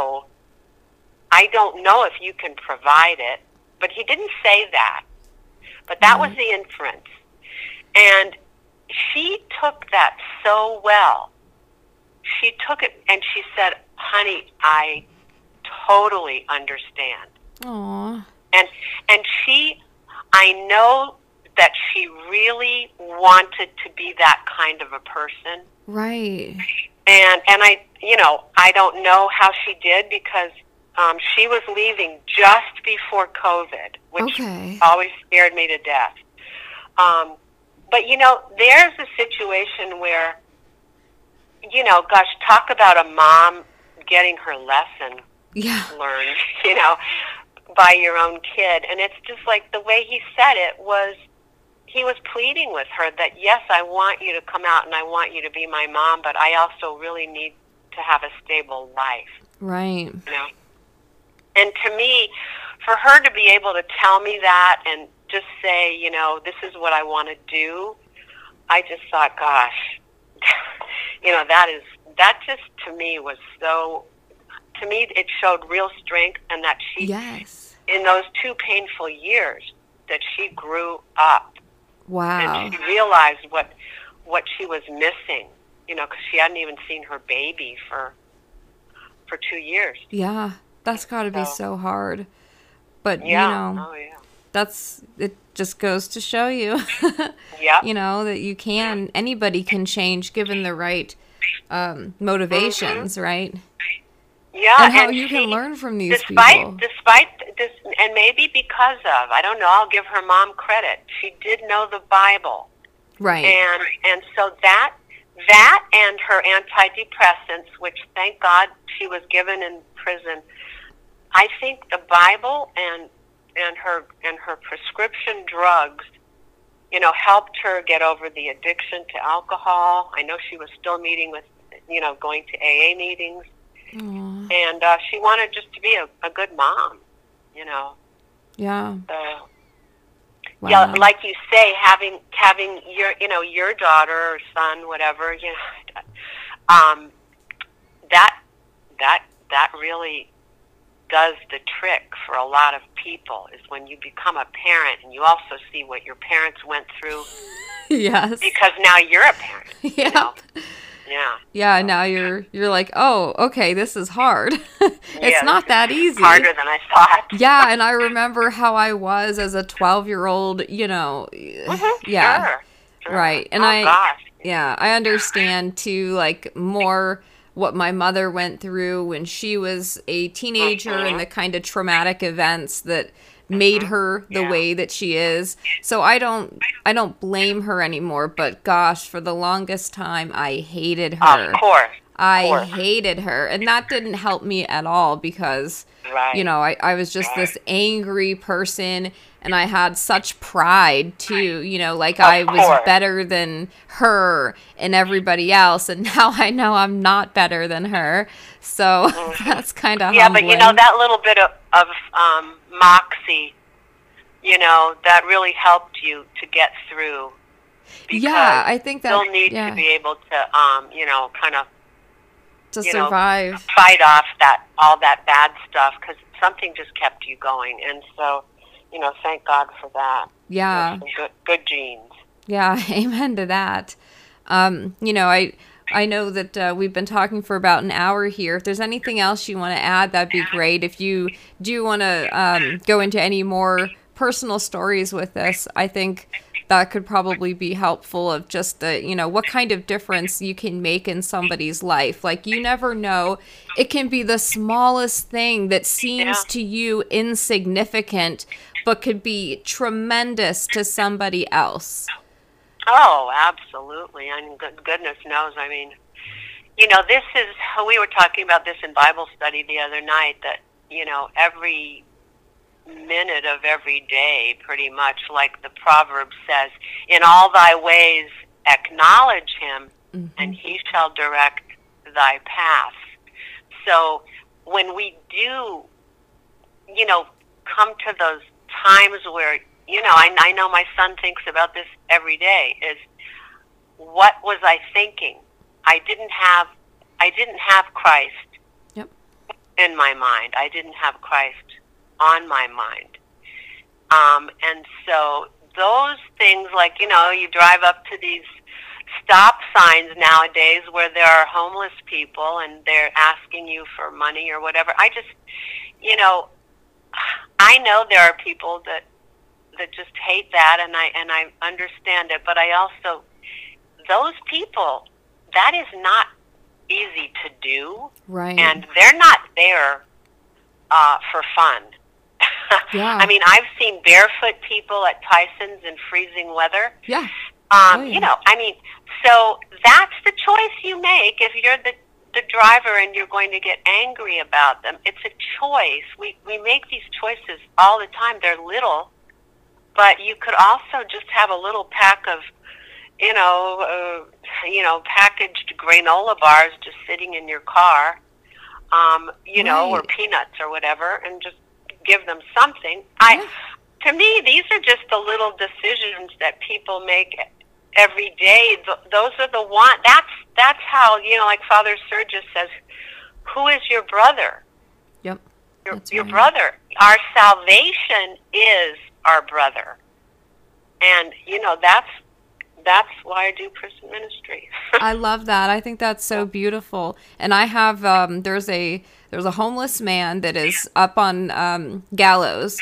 don't know if you can provide it." But he didn't say that. But that was the inference. And she took that so well. She took it and she said, "Honey, I totally understand." Aww. And I know that she really wanted to be that kind of a person. Right. And I don't know how she did, because she was leaving just before COVID, which always scared me to death. But, there's a situation where, gosh, talk about a mom getting her lesson learned, by your own kid. And it's just like the way he said it was, he was pleading with her that, yes, I want you to come out and I want you to be my mom, but I also really need to have a stable life. Right. And to me, for her to be able to tell me that and just say, this is what I want to do, I just thought, gosh, that just to me was so, to me it showed real strength, and that she, in those 2 painful years, that she grew up. Wow. And she realized what she was missing, because she hadn't even seen her baby for 2 years. Yeah. That's got to be so hard. But, it just goes to show you, that anybody can change given the right motivations, right? Yeah, and how and you can learn from these people. Despite this, and maybe because of, I don't know, I'll give her mom credit. She did know the Bible. Right. And so that and her antidepressants, which thank God she was given in prison, I think the Bible and her prescription drugs, you know, helped her get over the addiction to alcohol. I know she was still meeting with, you know, going to AA meetings. Aww. And she wanted just to be a good mom, you know. Yeah. So, wow. yeah, like you say, having your, you know, your daughter or son, whatever, you know, that really does the trick for a lot of people, is when you become a parent and you also see what your parents went through. Yes. Because now you're a parent. Yep. You know? Yeah. Yeah, now you're like, oh, okay, this is hard. It's not that easy. Harder than I thought. Yeah, and I remember how I was as a 12-year-old, you know. Mm-hmm. Yeah. Sure. Right. And gosh. Yeah, I understand too, like, more what my mother went through when she was a teenager and the kind of traumatic events that made her the way that she is. So I don't blame her anymore, but gosh, for the longest time I hated her. Of course. I hated her, and that didn't help me at all because you know, I was just this angry person, and I had such pride too, you know, like I was better than her and everybody else, and now I know I'm not better than her. So that's kind of humbling. But you know, that little bit of moxie, you know, that really helped you to get through. Yeah, I think that you'll need to be able to, you know, kind of to survive, fight off all that bad stuff, because something just kept you going. And so, you know, thank God for that. Yeah, good genes. Yeah, amen to that. You know, I know that we've been talking for about an hour here. If there's anything else you want to add, that'd be great. If you do want to go into any more personal stories with this, I think that could probably be helpful, of just the, you know, what kind of difference you can make in somebody's life. Like, you never know. It can be the smallest thing that seems to you insignificant, but could be tremendous to somebody else. Oh, absolutely. I mean, goodness knows. I mean, you know, we were talking about this in Bible study the other night, that, you know, every minute of every day, pretty much, like the proverb says, in all thy ways acknowledge him, and he shall direct thy path. So when we do, you know, come to those times where, you know, I know my son thinks about this every day, is, what was I thinking? I didn't have Christ in my mind. I didn't have Christ on my mind. And so those things, like, you know, you drive up to these stop signs nowadays where there are homeless people and they're asking you for money or whatever. I just, you know, I know there are people that just hate that, and I understand it, but I also, those people, that is not easy to do. Right. And they're not there for fun. Yeah. I mean, I've seen barefoot people at Tyson's in freezing weather. Yeah. You know, I mean, so that's the choice you make if you're the driver and you're going to get angry about them. It's a choice. We make these choices all the time. They're little, but you could also just have a little pack of, you know, packaged granola bars just sitting in your car, you know, or peanuts or whatever, and just give them something. To me, these are just the little decisions that people make every day. Those are the one. That's how, you know, like Father Sergius says, who is your brother? Yep. Your brother. Our salvation is our brother. And, you know, that's why I do prison ministry. I love that. I think that's so beautiful. And I have, there's a homeless man that is up on Gallows,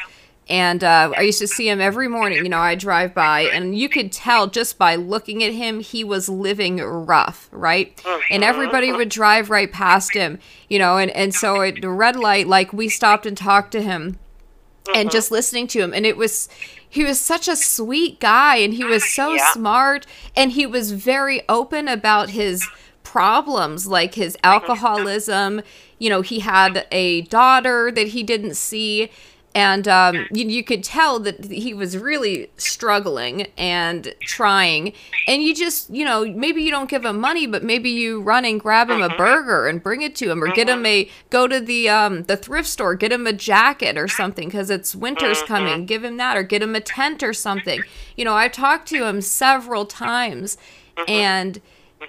And I used to see him every morning. You know, I drive by, and you could tell just by looking at him, he was living rough, right? And everybody would drive right past him, you know, and so at the red light, like, we stopped and talked to him, and just listening to him. And he was such a sweet guy, and he was so smart, and he was very open about his problems, like his alcoholism. You know, he had a daughter that he didn't see. And you could tell that he was really struggling and trying. And you just, you know, maybe you don't give him money, but maybe you run and grab him a burger and bring it to him, or get him go to the thrift store, get him a jacket or something, because it's winter's coming. Give him that, or get him a tent or something. You know, I've talked to him several times, and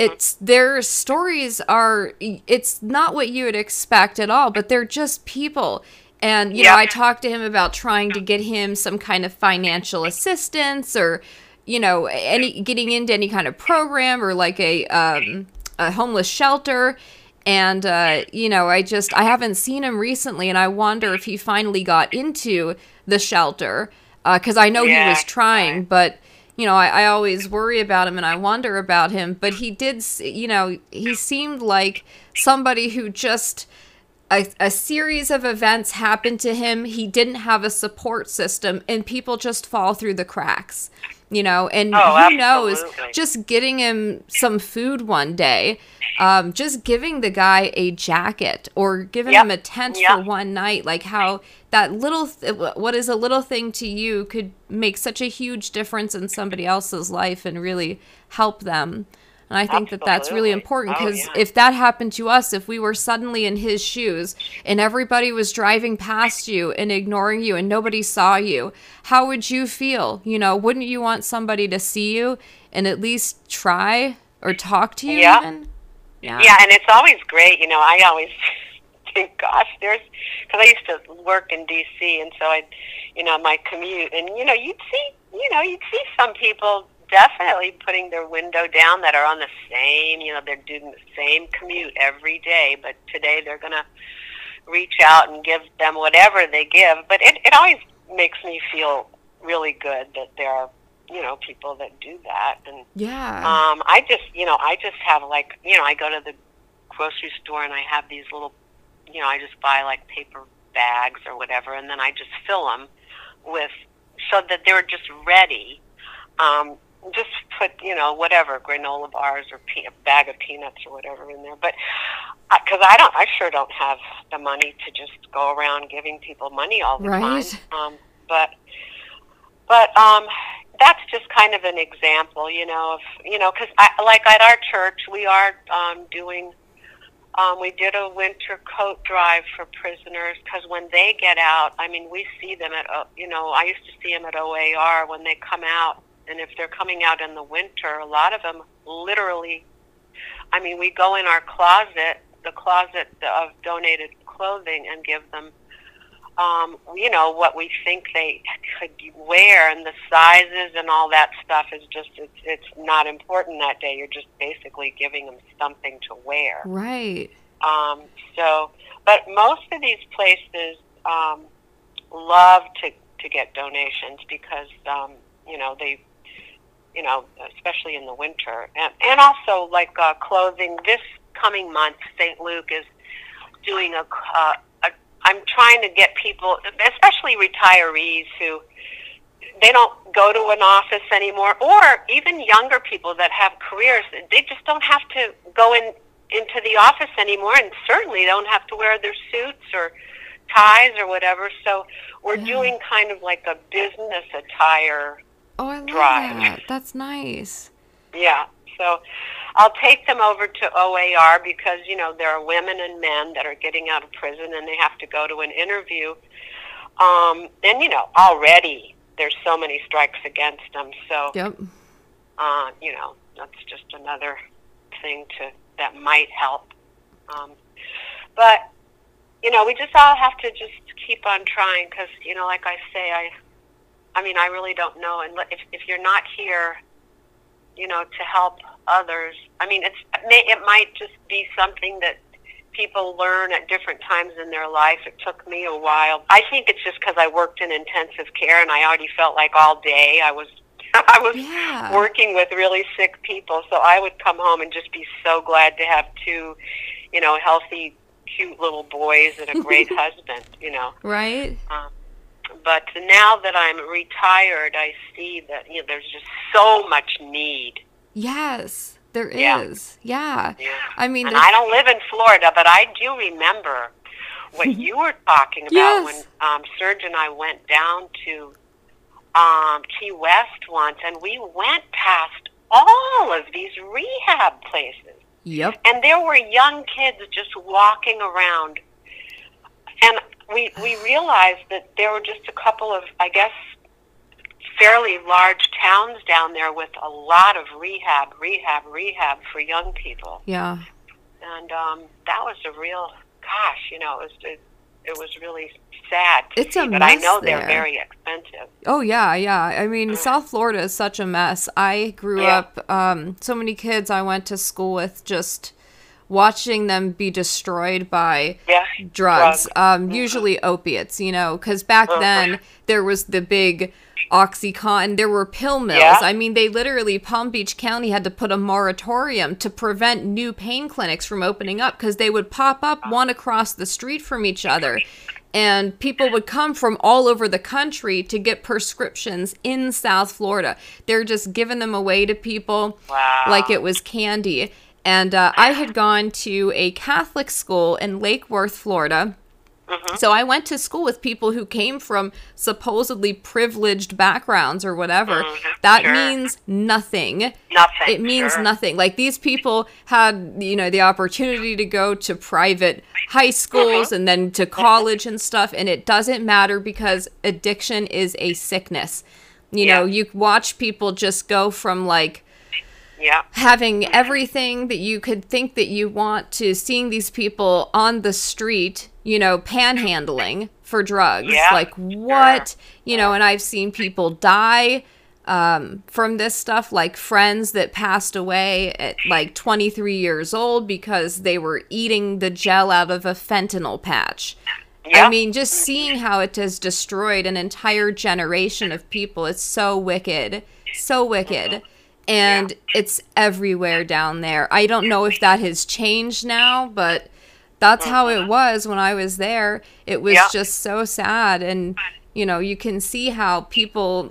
their stories it's not what you would expect at all, but they're just people. And, you know, I talked to him about trying to get him some kind of financial assistance, or, you know, getting into any kind of program, or like a homeless shelter. And, you know, I haven't seen him recently, and I wonder if he finally got into the shelter, because I know he was trying, but, you know, I always worry about him, and I wonder about him. But he did, you know, he seemed like somebody who just... A series of events happened to him. He didn't have a support system, and people just fall through the cracks, you know. And who knows, just getting him some food one day, just giving the guy a jacket, or giving him a tent for one night, like how that what is a little thing to you could make such a huge difference in somebody else's life and really help them. And I think that that's really important, because if that happened to us, if we were suddenly in his shoes and everybody was driving past you and ignoring you and nobody saw you, how would you feel? You know, wouldn't you want somebody to see you and at least try or talk to you even? Yeah, and it's always great. You know, I always think, gosh, because I used to work in D.C., and so my commute, and, you'd see some people definitely putting their window down that are on the same, they're doing the same commute every day, but today they're going to reach out and give them whatever they give. But it always makes me feel really good that there are, people that do that. And I just have, like, I go to the grocery store and I have these little, I just buy like paper bags or whatever, and then I just fill them with, so that they're just ready. Just put, whatever, granola bars or a bag of peanuts or whatever in there. But because I sure don't have the money to just go around giving people money all the time. But that's just kind of an example, of, because like at our church, we are doing, we did a winter coat drive for prisoners, because when they get out, I mean, we see them at, I used to see them at OAR when they come out. And if they're coming out in the winter, a lot of them literally, I mean, we go in our closet, the closet of donated clothing, and give them, what we think they could wear, and the sizes and all that stuff is just, it's not important that day. You're just basically giving them something to wear. Right. But most of these places love to get donations, because, they, especially in the winter. And also, like, clothing. This coming month, St. Luke is doing I'm trying to get people, especially retirees who, they don't go to an office anymore, or even younger people that have careers. They just don't have to go into the office anymore, and certainly don't have to wear their suits or ties or whatever. So we're doing kind of like a business attire drive. That. That's nice. Yeah. So I'll take them over to OAR, because, there are women and men that are getting out of prison, and they have to go to an interview. And, already there's so many strikes against them. So, that's just another thing that might help. But, we just all have to just keep on trying, because, like I say, I really don't know. And if you're not here, to help others, I mean, it might just be something that people learn at different times in their life. It took me a while. I think it's just because I worked in intensive care, and I already felt like all day I was I was working with really sick people. So I would come home and just be so glad to have two, healthy, cute little boys and a great husband. Right. But now that I'm retired, I see that there's just so much need. Yes. There is. Yeah. I mean, and I don't live in Florida, but I do remember what you were talking about when Serge and I went down to Key West once, and we went past all of these rehab places. Yep. And there were young kids just walking around. And we realized that there were just a couple of, I guess, fairly large towns down there with a lot of rehab for young people. Yeah. And that was a real, it was really sad to see, but I know they're very expensive. Oh, yeah. I mean, South Florida is such a mess. I grew up, so many kids I went to school with, just watching them be destroyed by drugs. Usually opiates, because back then there was the big OxyContin, there were pill mills. Yeah. I mean, they literally, Palm Beach County had to put a moratorium to prevent new pain clinics from opening up, because they would pop up one across the street from each other. And people would come from all over the country to get prescriptions in South Florida. They're just giving them away to people like it was candy. And I had gone to a Catholic school in Lake Worth, Florida. So I went to school with people who came from supposedly privileged backgrounds or whatever. That means nothing. It means nothing. Like, these people had, the opportunity to go to private high schools and then to college and stuff. And it doesn't matter, because addiction is a sickness. You watch people just go from having everything that you could think that you want to seeing these people on the street, panhandling for drugs. Like, what? And I've seen people die from this stuff, like friends that passed away at 23 years old because they were eating the gel out of a fentanyl patch. I mean, just seeing how it has destroyed an entire generation of people, it's so wicked. So wicked. And it's everywhere down there. I don't know if that has changed now, but that's how it was when I was there. It was just so sad. And, you can see how people,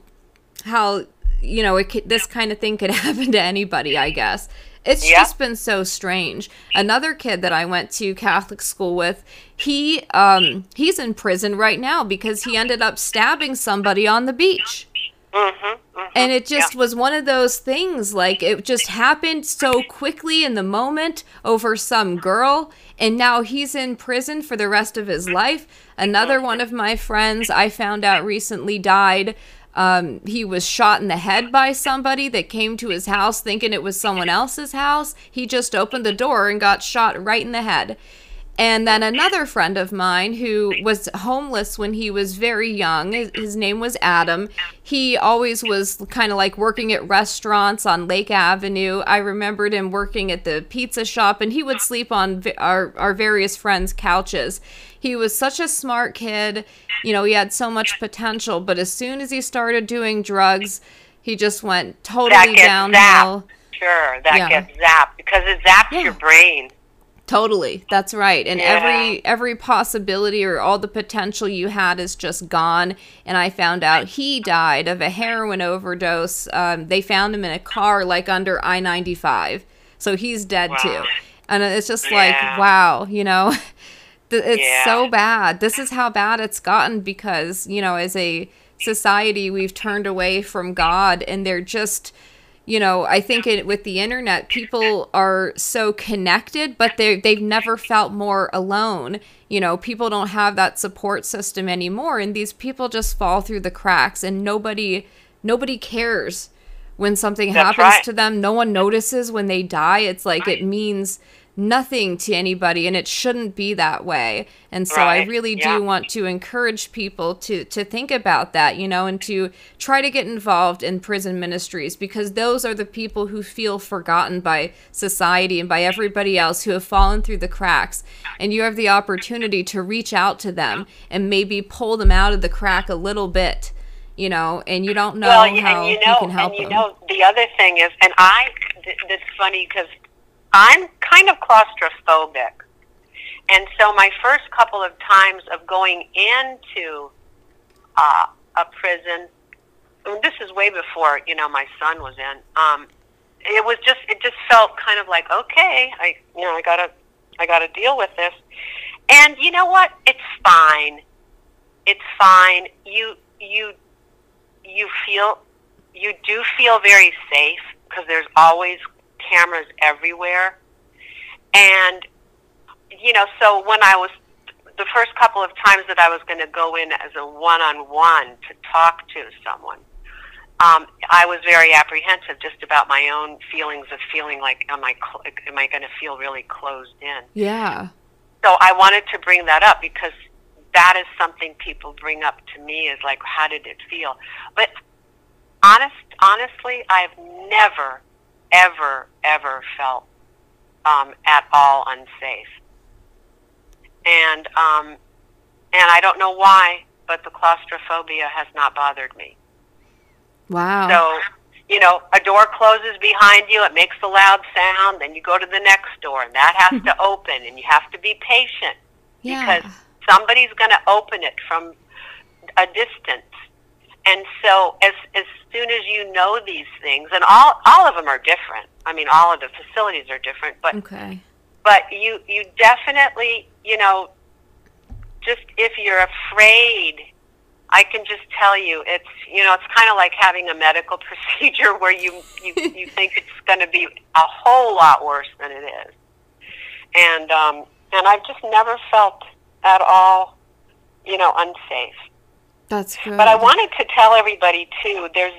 this kind of thing could happen to anybody, I guess. It's just been so strange. Another kid that I went to Catholic school with, he's in prison right now because he ended up stabbing somebody on the beach. And it just was one of those things, it just happened so quickly in the moment over some girl, and now he's in prison for the rest of his life. Another one of my friends I found out recently died. He was shot in the head by somebody that came to his house thinking it was someone else's house. He just opened the door and got shot right in the head. And then another friend of mine who was homeless when he was very young, his name was Adam. He always was kind of working at restaurants on Lake Avenue. I remembered him working at the pizza shop, and he would sleep on our various friends' couches. He was such a smart kid. He had so much potential, but as soon as he started doing drugs, he just went totally downhill. Sure, that gets zapped, because it zaps your brain. Totally. That's right. And every possibility or all the potential you had is just gone. And I found out he died of a heroin overdose. They found him in a car under I-95. So he's dead too. And it's just wow, it's so bad. This is how bad it's gotten because, as a society, we've turned away from God, and they're just... I think with the internet, people are so connected, but they've never felt more alone. People don't have that support system anymore, and these people just fall through the cracks, and nobody cares when something happens to them. No one notices when they die. It's it means nothing to anybody, and it shouldn't be that way. And so I really do want to encourage people to think about that, and to try to get involved in prison ministries, because those are the people who feel forgotten by society and by everybody else, who have fallen through the cracks. And you have the opportunity to reach out to them and maybe pull them out of the crack a little bit, and you don't know how you can help them. The other thing is, and that's funny because I'm kind of claustrophobic. And so my first couple of times of going into a prison, this is way before, my son was in, it just felt kind of like, okay, I gotta deal with this. And you know what? It's fine. It's fine. You do feel very safe because there's always cameras everywhere. And, so when I was, the first couple of times that I was going to go in as a one-on-one to talk to someone, I was very apprehensive just about my own feelings of feeling like, am I going to feel really closed in? Yeah. So I wanted to bring that up because that is something people bring up to me, is like, how did it feel? But honestly, I've never, ever felt at all unsafe. And I don't know why, but the claustrophobia has not bothered me. Wow. So, a door closes behind you, it makes a loud sound, then you go to the next door, and that has to open, and you have to be patient. Yeah. Because somebody's going to open it from a distance. And so as soon as you know these things, and all of them are different. I mean, all of the facilities are different, but okay. But you definitely, just if you're afraid, I can just tell you, it's kind of like having a medical procedure where you think it's going to be a whole lot worse than it is. And I've just never felt at all, unsafe. That's good. But I wanted to tell everybody too. There's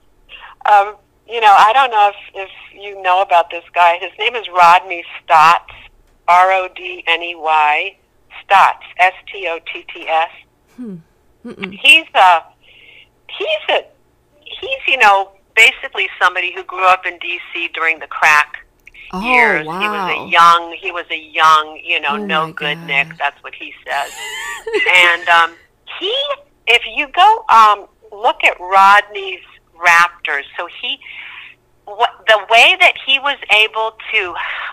I don't know if you know about this guy. His name is Rodney Stotts, Rodney Stotts, Stotts. He's basically somebody who grew up in D.C. during the crack years. Wow. He was a young, no good God. Nick. That's what he says. And if you go look at Rodney's Raptors, so the way that he was able to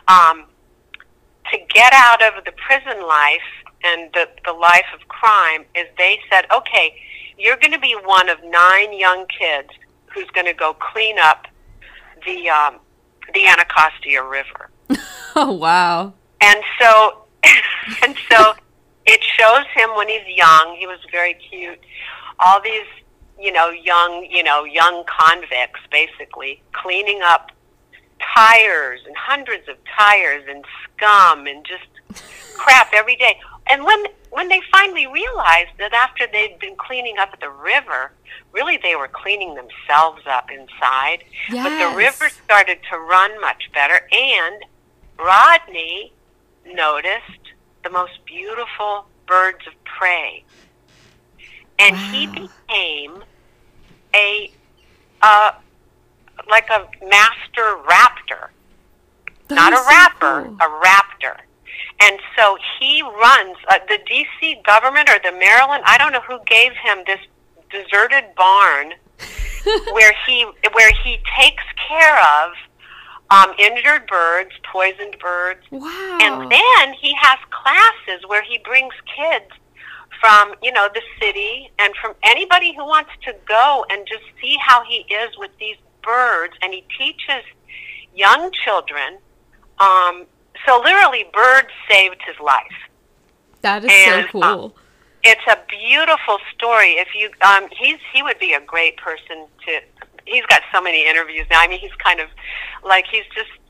get out of the prison life and the life of crime is they said, okay, you're going to be one of 9 young kids who's going to go clean up the Anacostia River. Oh, wow. And so it shows him when he's young. He was very cute. All these, young convicts, basically, cleaning up tires and hundreds of tires and scum and just crap every day. And when they finally realized that after they'd been cleaning up the river, really they were cleaning themselves up inside. Yes. But the river started to run much better, and Rodney noticed the most beautiful birds of prey. And he became like a master raptor. Not a rapper, a raptor. And so he runs the D.C. government or the Maryland, I don't know who gave him this deserted barn where he takes care of injured birds, poisoned birds. Wow. And then he has classes where he brings kids from, the city and from anybody who wants to go and just see how he is with these birds. And he teaches young children. So literally, birds saved his life. That is so cool. It's a beautiful story. If you, he would be a great person to. He's got so many interviews now. I mean, he's kind of like he's just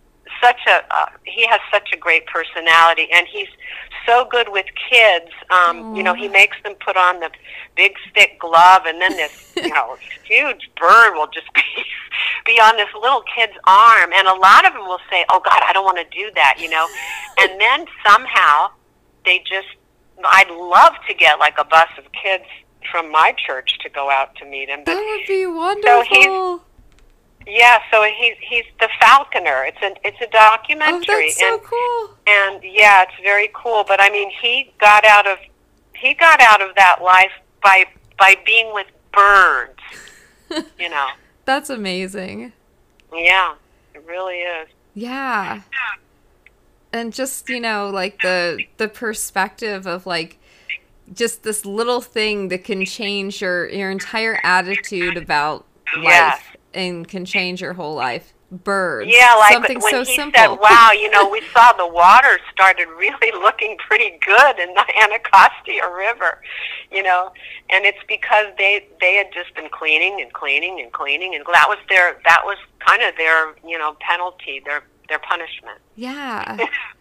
he has such a great personality, and he's so good with kids. You know, he makes them put on the big thick glove, and then this huge bird will just be on this little kid's arm, and a lot of them will say, "Oh God, I don't want to do that," and then somehow I'd love to get like a bus of kids from my church to go out to meet him. That would be wonderful. So he's the falconer. It's a documentary. Oh, that's so cool. And yeah, it's very cool. But I mean, he got out of that life by being with birds. That's amazing. Yeah, it really is. Yeah. And just, like the perspective of like just this little thing that can change your entire attitude about life and can change your whole life. Birds. Yeah, like something when so he simple. said, "Wow, we saw the water started really looking pretty good in the Anacostia River," and it's because they had just been cleaning and cleaning and cleaning, and that was kind of their penalty, their punishment. Yeah.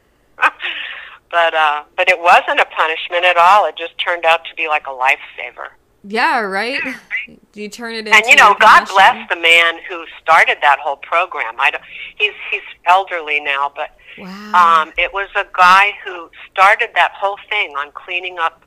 But it wasn't a punishment at all. It just turned out to be like a lifesaver. Yeah, right? You turn it into And God bless the man who started that whole program. He's elderly now, but wow. It was a guy who started that whole thing on cleaning up,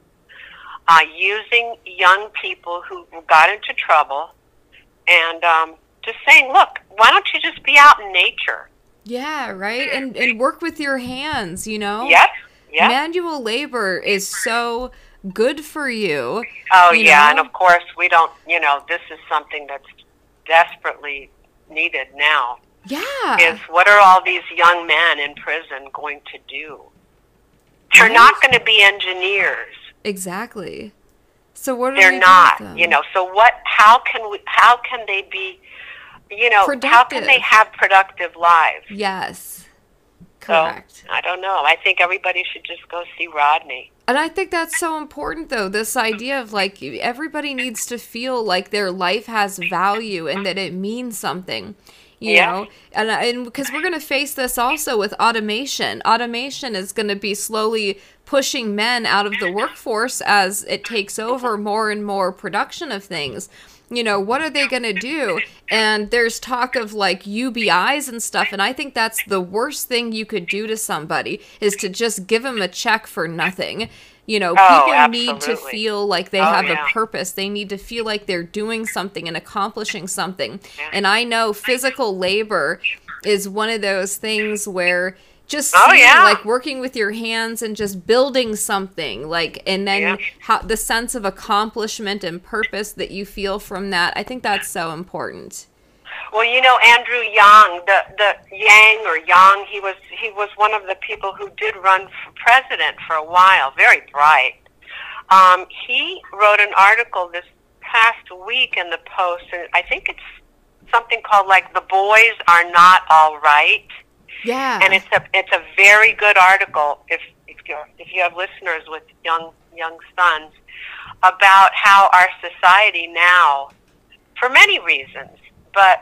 using young people who got into trouble, and just saying, "Look, why don't you just be out in nature?" Yeah, right? And work with your hands, Yes. Yeah. Manual labor is so good for you. Oh, yeah, and of course we don't, this is something that's desperately needed now. Yeah. Is what are all these young men in prison going to do? They're not going to be engineers. Exactly. So what are they're we not, doing with them? so how can they be, productive. How can they have productive lives? Yes. Correct. So, I don't know. I think everybody should just go see Rodney. And I think that's so important, though, this idea of, like, everybody needs to feel like their life has value and that it means something, you know? And because we're going to face this also with automation. Automation is going to be slowly pushing men out of the workforce as it takes over more and more production of things. What are they going to do? And there's talk of like UBIs and stuff. And I think that's the worst thing you could do to somebody is to just give them a check for nothing. People need to feel like they have a purpose. They need to feel like they're doing something and accomplishing something. Yeah. And I know physical labor is one of those things where just like working with your hands and just building something, like, and then how the sense of accomplishment and purpose that you feel from that, I think that's so important. Well, Andrew Yang, the Yang, he was one of the people who did run for president for a while. Very bright. He wrote an article this past week in the Post, and I think it's something called like "The Boys Are Not All Right." Yeah, and it's a very good article if you have listeners with young sons, about how our society now, for many reasons, but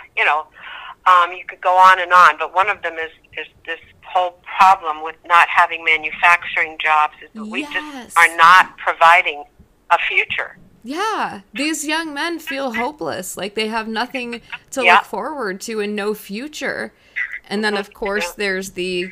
you could go on, but one of them is this whole problem with not having manufacturing jobs. Is that we just are not providing a future. Yeah, these young men feel hopeless, like they have nothing to look forward to and no future. And then, of course, there's the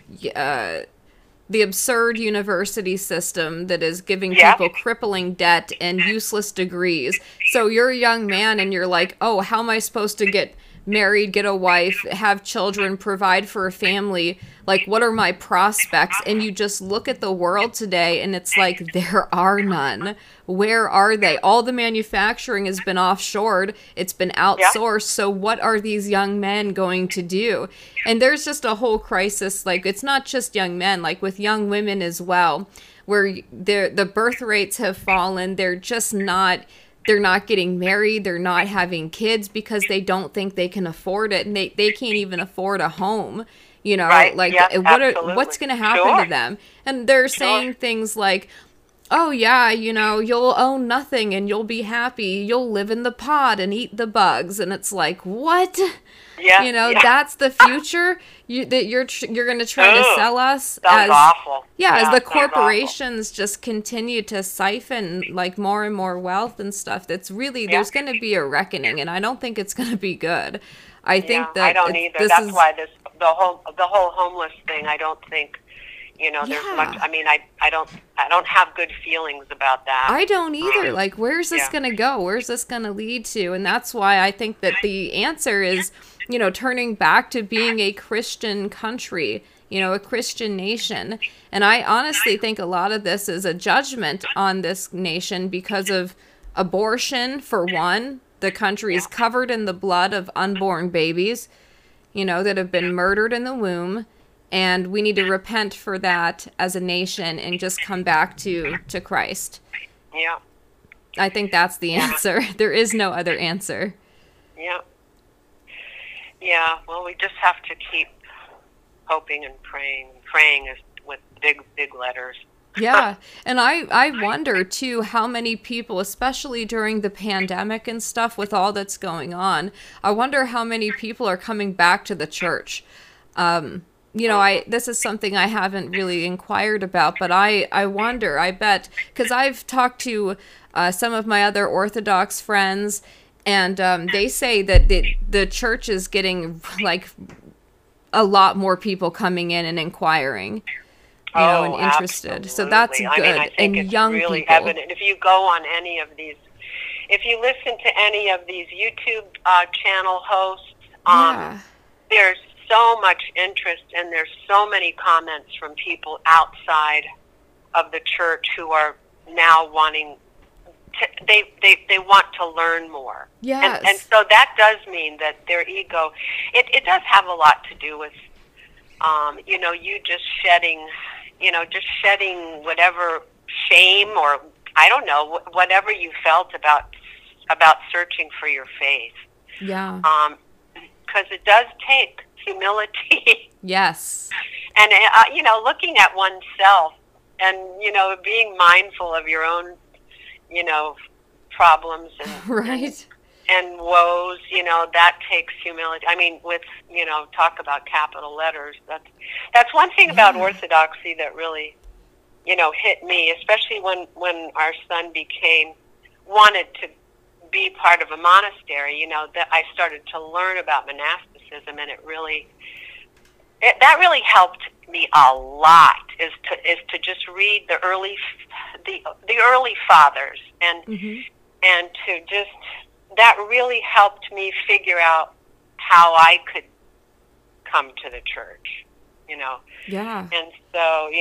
absurd university system that is giving people crippling debt and useless degrees. So you're a young man and you're like, oh, how am I supposed to get married, get a wife, have children, provide for a family? Like, what are my prospects? And you just look at the world today and it's like, there are none. Where are they? All the manufacturing has been offshored. It's been outsourced. So what are these young men going to do? And there's just a whole crisis. Like, it's not just young men, like with young women as well, where the birth rates have fallen. They're just not... They're not getting married. They're not having kids because they don't think they can afford it. And they can't even afford a home, Right. Like, yes, what's going to happen to them? And they're saying things like, oh yeah, you'll own nothing and you'll be happy. You'll live in the pod and eat the bugs. And it's like, what? Yeah, yeah. That's the future that you're going to try to sell us Sounds awful. As the sounds corporations just continue to siphon like more and more wealth and stuff. That's really there's going to be a reckoning, and I don't think it's going to be good. I think that I don't either. That's why the whole homeless thing. I don't think there's much. I mean, I don't have good feelings about that. I don't either. Like, where's this going to go? Where's this going to lead to? And that's why I think that the answer is, turning back to being a Christian country, a Christian nation. And I honestly think a lot of this is a judgment on this nation because of abortion, for one. The country is covered in the blood of unborn babies, that have been murdered in the womb. And we need to repent for that as a nation and just come back to Christ. Yeah. I think that's the answer. There is no other answer. Yeah. Yeah, well, we just have to keep hoping and praying. Praying is with big letters. Yeah, and I wonder, too, how many people, especially during the pandemic and stuff with all that's going on, I wonder how many people are coming back to the church. This is something I haven't really inquired about, but I wonder, I bet, because I've talked to some of my other Orthodox friends, and they say that the church is getting, like, a lot more people coming in and inquiring, and interested. Absolutely. So that's good. I mean, I think it's young really people. Evident. If you go on any of these, if you listen to any of these YouTube channel hosts, there's so much interest, and there's so many comments from people outside of the church who are now wanting to, they want to learn more. Yes. And so that does mean that their ego, it does have a lot to do with, you just shedding whatever shame or, I don't know, whatever you felt about searching for your faith. Yeah. Because it does take humility. Yes. And, looking at oneself and, being mindful of your own, problems and, right. and woes, that takes humility. I mean, with, talk about capital letters. That's one thing about Orthodoxy that really, hit me, especially when our son wanted to be part of a monastery, that I started to learn about monasticism, and that really helped me a lot, is to just read the early fathers, and and to just, that really helped me figure out how I could come to the church, Yeah. And so,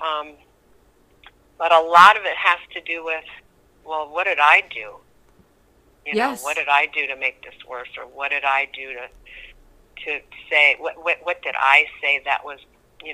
but a lot of it has to do with, well, what did I do? Yes. What did I do to make this worse, or what did I do to say, what did I say that was,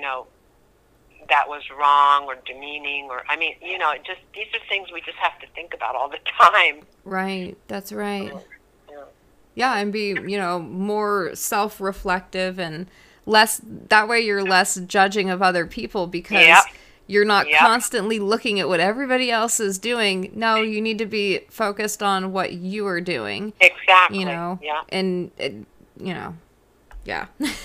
that was wrong or demeaning, or, I mean, just, these are things we just have to think about all the time. Right. That's right. Yeah, and be, more self-reflective and less, that way you're less judging of other people, because you're not constantly looking at what everybody else is doing. No, you need to be focused on what you are doing. Exactly. And, yeah.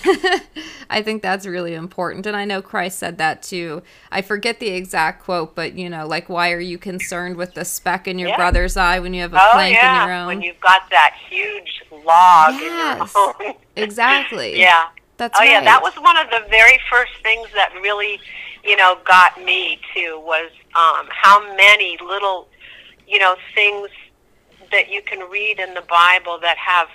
I think that's really important. And I know Christ said that too. I forget the exact quote, but, like, why are you concerned with the speck in your brother's eye when you have a plank in your own? When you've got that huge log in your own. Exactly. Yeah. That's right. Yeah, that was one of the very first things that really, got me too, was how many little, things that you can read in the Bible that have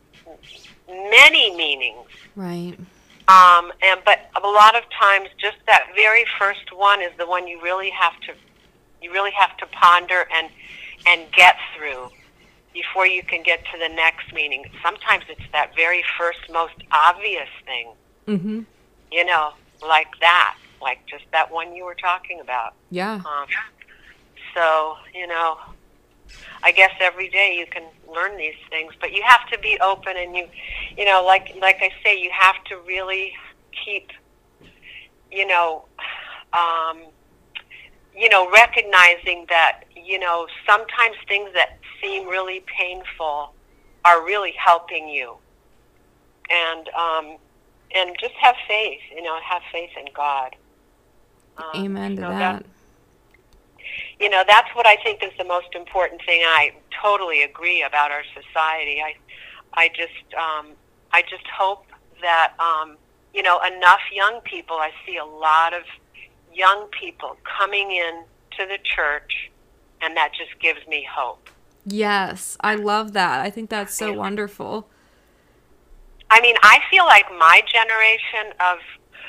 many meanings. Right. But a lot of times, just that very first one is the one you really have to ponder and get through before you can get to the next meaning. Sometimes it's that very first, most obvious thing. Mm-hmm. Like that, like just that one you were talking about. Yeah. So, I guess every day you can learn these things, but you have to be open, and like I say, you have to really keep, recognizing that, sometimes things that seem really painful are really helping you. And just have faith, have faith in God. Amen to that. That's what I think is the most important thing. I totally agree about our society. I just hope that, enough young people, I see a lot of young people coming in to the church, and that just gives me hope. Yes, I love that. I think that's so wonderful. I mean, I feel like my generation of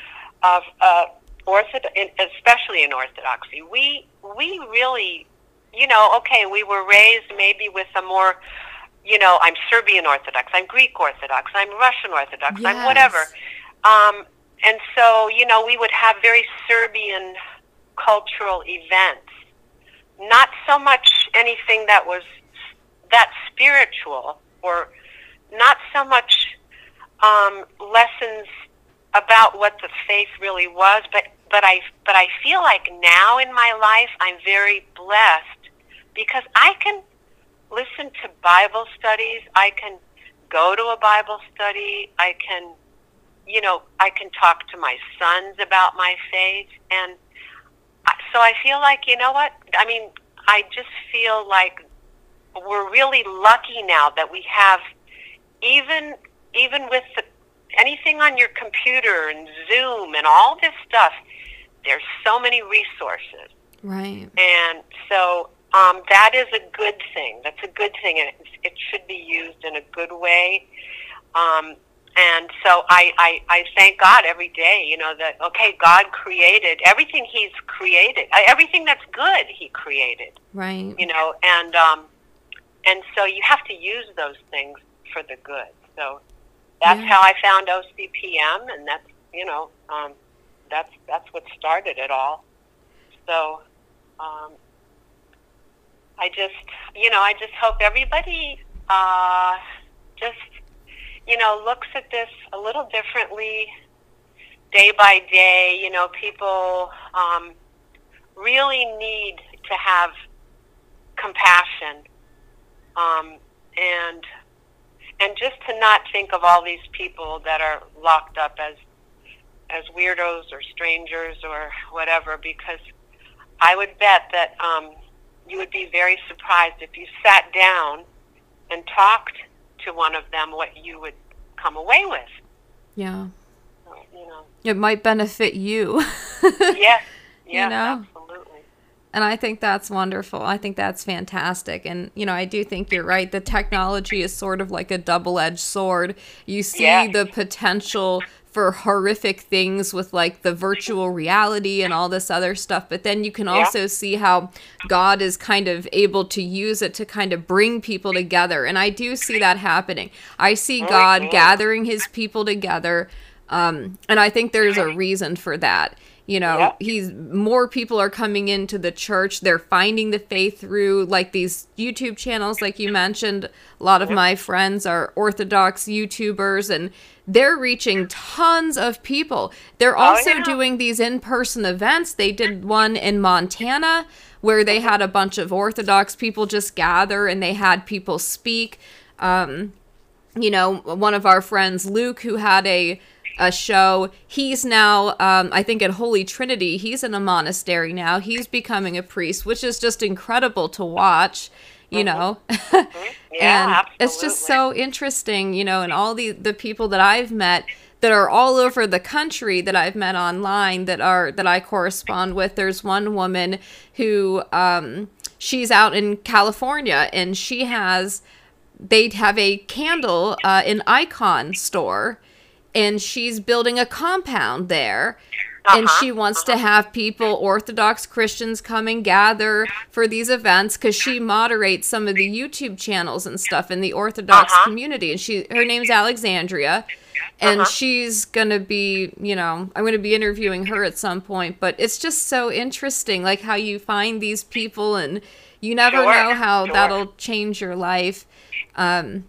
especially in Orthodoxy, we really, okay, we were raised maybe with a more, I'm Serbian Orthodox, I'm Greek Orthodox, I'm Russian Orthodox, yes. I'm whatever. And so, we would have very Serbian cultural events, not so much anything that was that spiritual, or not so much lessons about what the faith really was, but I feel like now in my life I'm very blessed because I can listen to Bible studies, I can go to a Bible study, I can talk to my sons about my faith, and so I feel like, I mean, I just feel like we're really lucky now that we have, even with anything on your computer and Zoom and all this stuff, there's so many resources. Right. And so that is a good thing. That's a good thing, and it should be used in a good way. And so I thank God every day, that, okay, God created everything He's created. Everything that's good, He created. Right. And so you have to use those things for the good. So that's how I found OCPM, and that's, that's what started it all. So I just hope everybody just, looks at this a little differently day by day. People really need to have compassion, and just to not think of all these people that are locked up as weirdos or strangers or whatever, because I would bet that you would be very surprised if you sat down and talked to one of them what you would come away with. Yeah. It might benefit you. Yes, absolutely. And I think that's wonderful. I think that's fantastic. And, I do think you're right. The technology is sort of like a double-edged sword. You see the potential for horrific things with like the virtual reality and all this other stuff. But then you can also see how God is kind of able to use it to kind of bring people together. And I do see that happening. I see God gathering His people together. And I think there's a reason for that. More people are coming into the church. They're finding the faith through like these YouTube channels, like you mentioned. A lot of my friends are Orthodox YouTubers, and they're reaching tons of people. They're also doing these in-person events. They did one in Montana where they had a bunch of Orthodox people just gather and they had people speak. One of our friends, Luke, who had a show, he's now, I think at Holy Trinity, he's in a monastery now. He's becoming a priest, which is just incredible to watch, and it's just so interesting, and all the people that I've met that are all over the country that I've met online that I correspond with. There's one woman who, she's out in California, and they have a candle, an icon store, and she's building a compound there. And she wants to have people, Orthodox Christians, come and gather for these events because she moderates some of the YouTube channels and stuff in the Orthodox community. And her name's Alexandria. And she's going to be, I'm going to be interviewing her at some point. But it's just so interesting, like how you find these people and you never know how that'll change your life. And,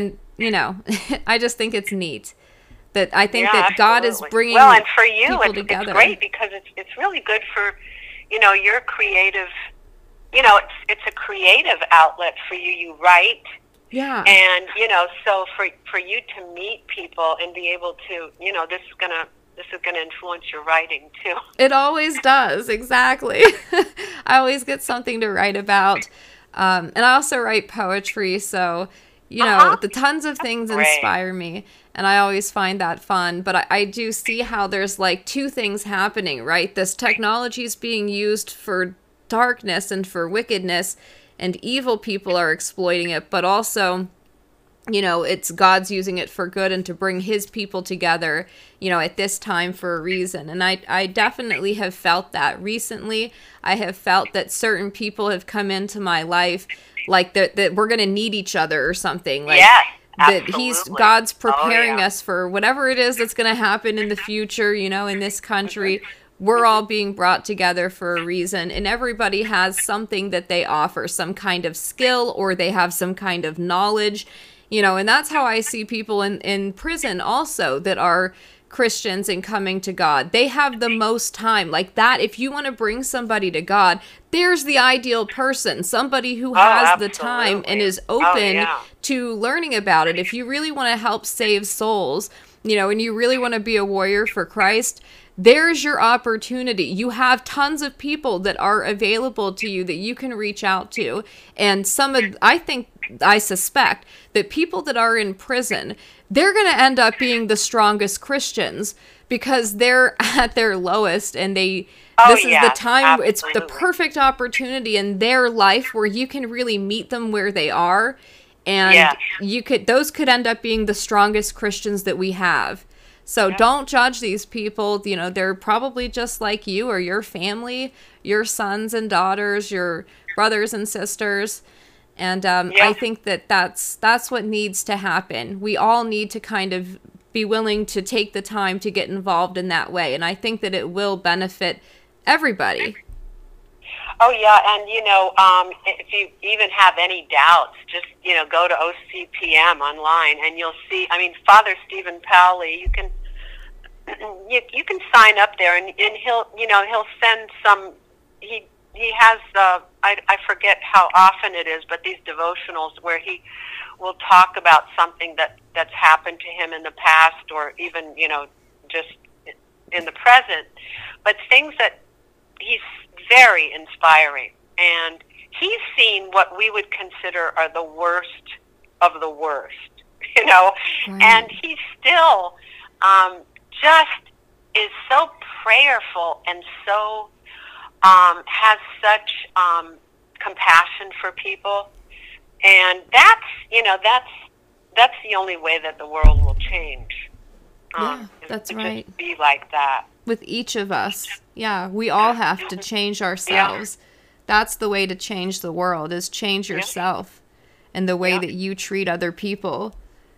I just think it's neat. I think that God is bringing and for you, people together. It's great because it's really good for, your creative, it's a creative outlet for you. You write. Yeah. And, so for you to meet people and be able to, this is going to influence your writing too. It always does. Exactly. I always get something to write about. And I also write poetry. So, the tons of things inspire me. And I always find that fun. But I do see how there's like two things happening, right? This technology is being used for darkness and for wickedness, and evil people are exploiting it. But also, it's God's using it for good and to bring his people together, at this time for a reason. And I definitely have felt that recently. I have felt that certain people have come into my life like that we're going to need each other or something. Like, that God's preparing us for whatever it is that's going to happen in the future, in this country. We're all being brought together for a reason, and everybody has something that they offer, some kind of skill, or they have some kind of knowledge, and that's how I see people in prison also that are Christians and coming to God. They have the most time like that. If you want to bring somebody to God, there's the ideal person, somebody who has the time and is open to learning about it. If you really want to help save souls, and you really want to be a warrior for Christ, there's your opportunity. You have tons of people that are available to you that you can reach out to. And I suspect that people that are in prison, they're going to end up being the strongest Christians because they're at their lowest, and this is the time, it's the perfect opportunity in their life where you can really meet them where they are. And those could end up being the strongest Christians that we have. So don't judge these people. They're probably just like you or your family, your sons and daughters, your brothers and sisters. And I think that's what needs to happen. We all need to kind of be willing to take the time to get involved in that way. And I think that it will benefit everybody. Oh, yeah, and, if you even have any doubts, just, go to OCPM online, and you'll see, Father Stephen Powley, you can sign up there, and he'll send some, he has, I forget how often it is, but these devotionals where he will talk about something that's happened to him in the past, or even, just in the present, but things that he's very inspiring, and he's seen what we would consider are the worst of the worst, and he still just is so prayerful and so has such compassion for people, and that's the only way that the world will change. That's right. Just be like that. With each of us. Yeah, we all have to change ourselves. That's the way to change the world, is change yourself and the way that you treat other people,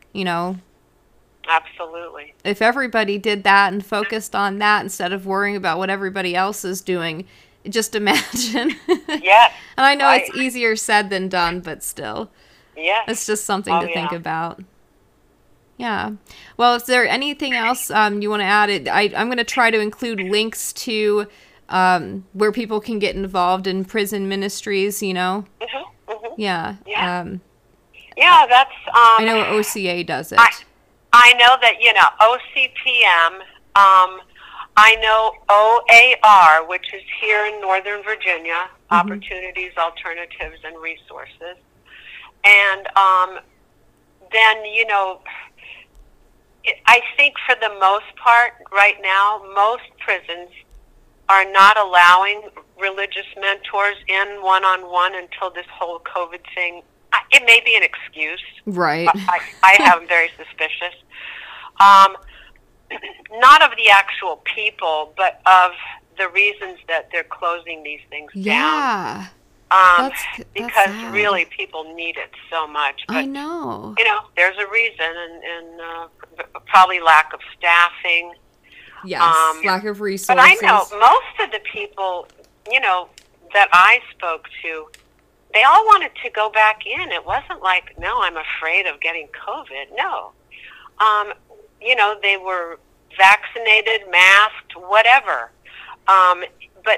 Absolutely. If everybody did that and focused on that instead of worrying about what everybody else is doing, just imagine. Yes. And I know it's easier said than done, but still. Yeah. It's just something to think about. Yeah. Well, is there anything else you want to add? I'm going to try to include links to where people can get involved in prison ministries, Yeah. Yeah. Yeah, that's... I know OCA does it. I know that, OCPM, I know OAR, which is here in Northern Virginia, Opportunities, Alternatives, and Resources. And then, I think for the most part, right now, most prisons are not allowing religious mentors in one-on-one until this whole COVID thing. It may be an excuse. Right. I am very suspicious. Not of the actual people, but of the reasons that they're closing these things down. That's because sad. Really people need it so much. But, I know. There's a reason, and probably lack of staffing. Yes, lack of resources. But I know most of the people, that I spoke to, they all wanted to go back in. It wasn't like, no, I'm afraid of getting COVID. No. They were vaccinated, masked, whatever. But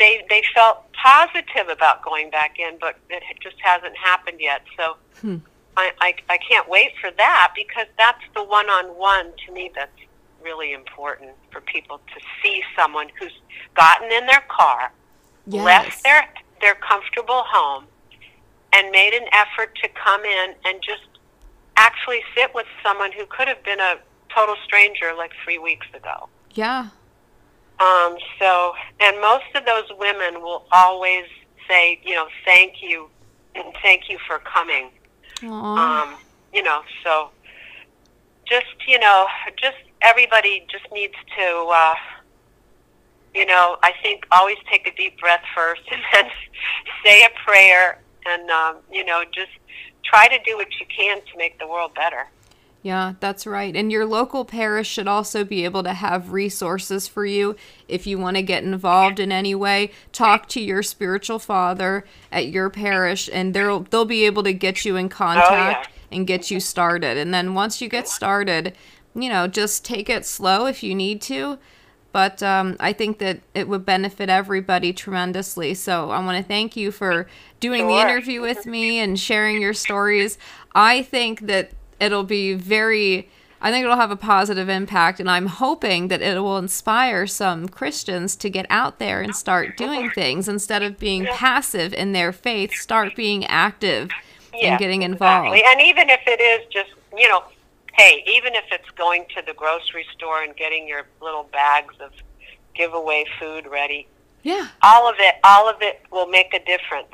they felt positive about going back in, but it just hasn't happened yet. So I can't wait for that, because that's the one-on-one to me that's really important for people to see someone who's gotten in their car, left their comfortable home, and made an effort to come in and just actually sit with someone who could have been a total stranger like 3 weeks ago. Yeah. So, and most of those women will always say, you know, thank you, and thank you for coming. Aww. You know, so just, you know, just everybody just needs to, you know, I think always take a deep breath first and then say a prayer and, you know, just try to do what you can to make the world better. Yeah, that's right. And your local parish should also be able to have resources for you if you want to get involved in any way. Talk to your spiritual father at your parish, and they'll be able to get you in contact and get you started. And then once you get started, you know, just take it slow if you need to. But I think that it would benefit everybody tremendously. So I want to thank you for doing the interview with me and sharing your stories. I think that it'll have a positive impact, and I'm hoping that it will inspire some Christians to get out there and start doing things instead of being passive in their faith. Start being active and getting involved. Exactly. And even if it is just, you know, hey, even if it's going to the grocery store and getting your little bags of giveaway food ready, all of it will make a difference.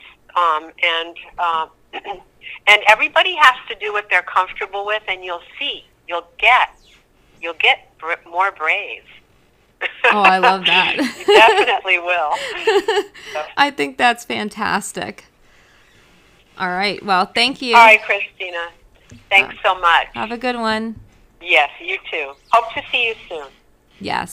And everybody has to do what they're comfortable with, and you'll get more brave. Oh, I love that. You definitely will. I think that's fantastic. All right. Well, thank you. All right, Christina. Thanks so much. Have a good one. Yes, you too. Hope to see you soon. Yes.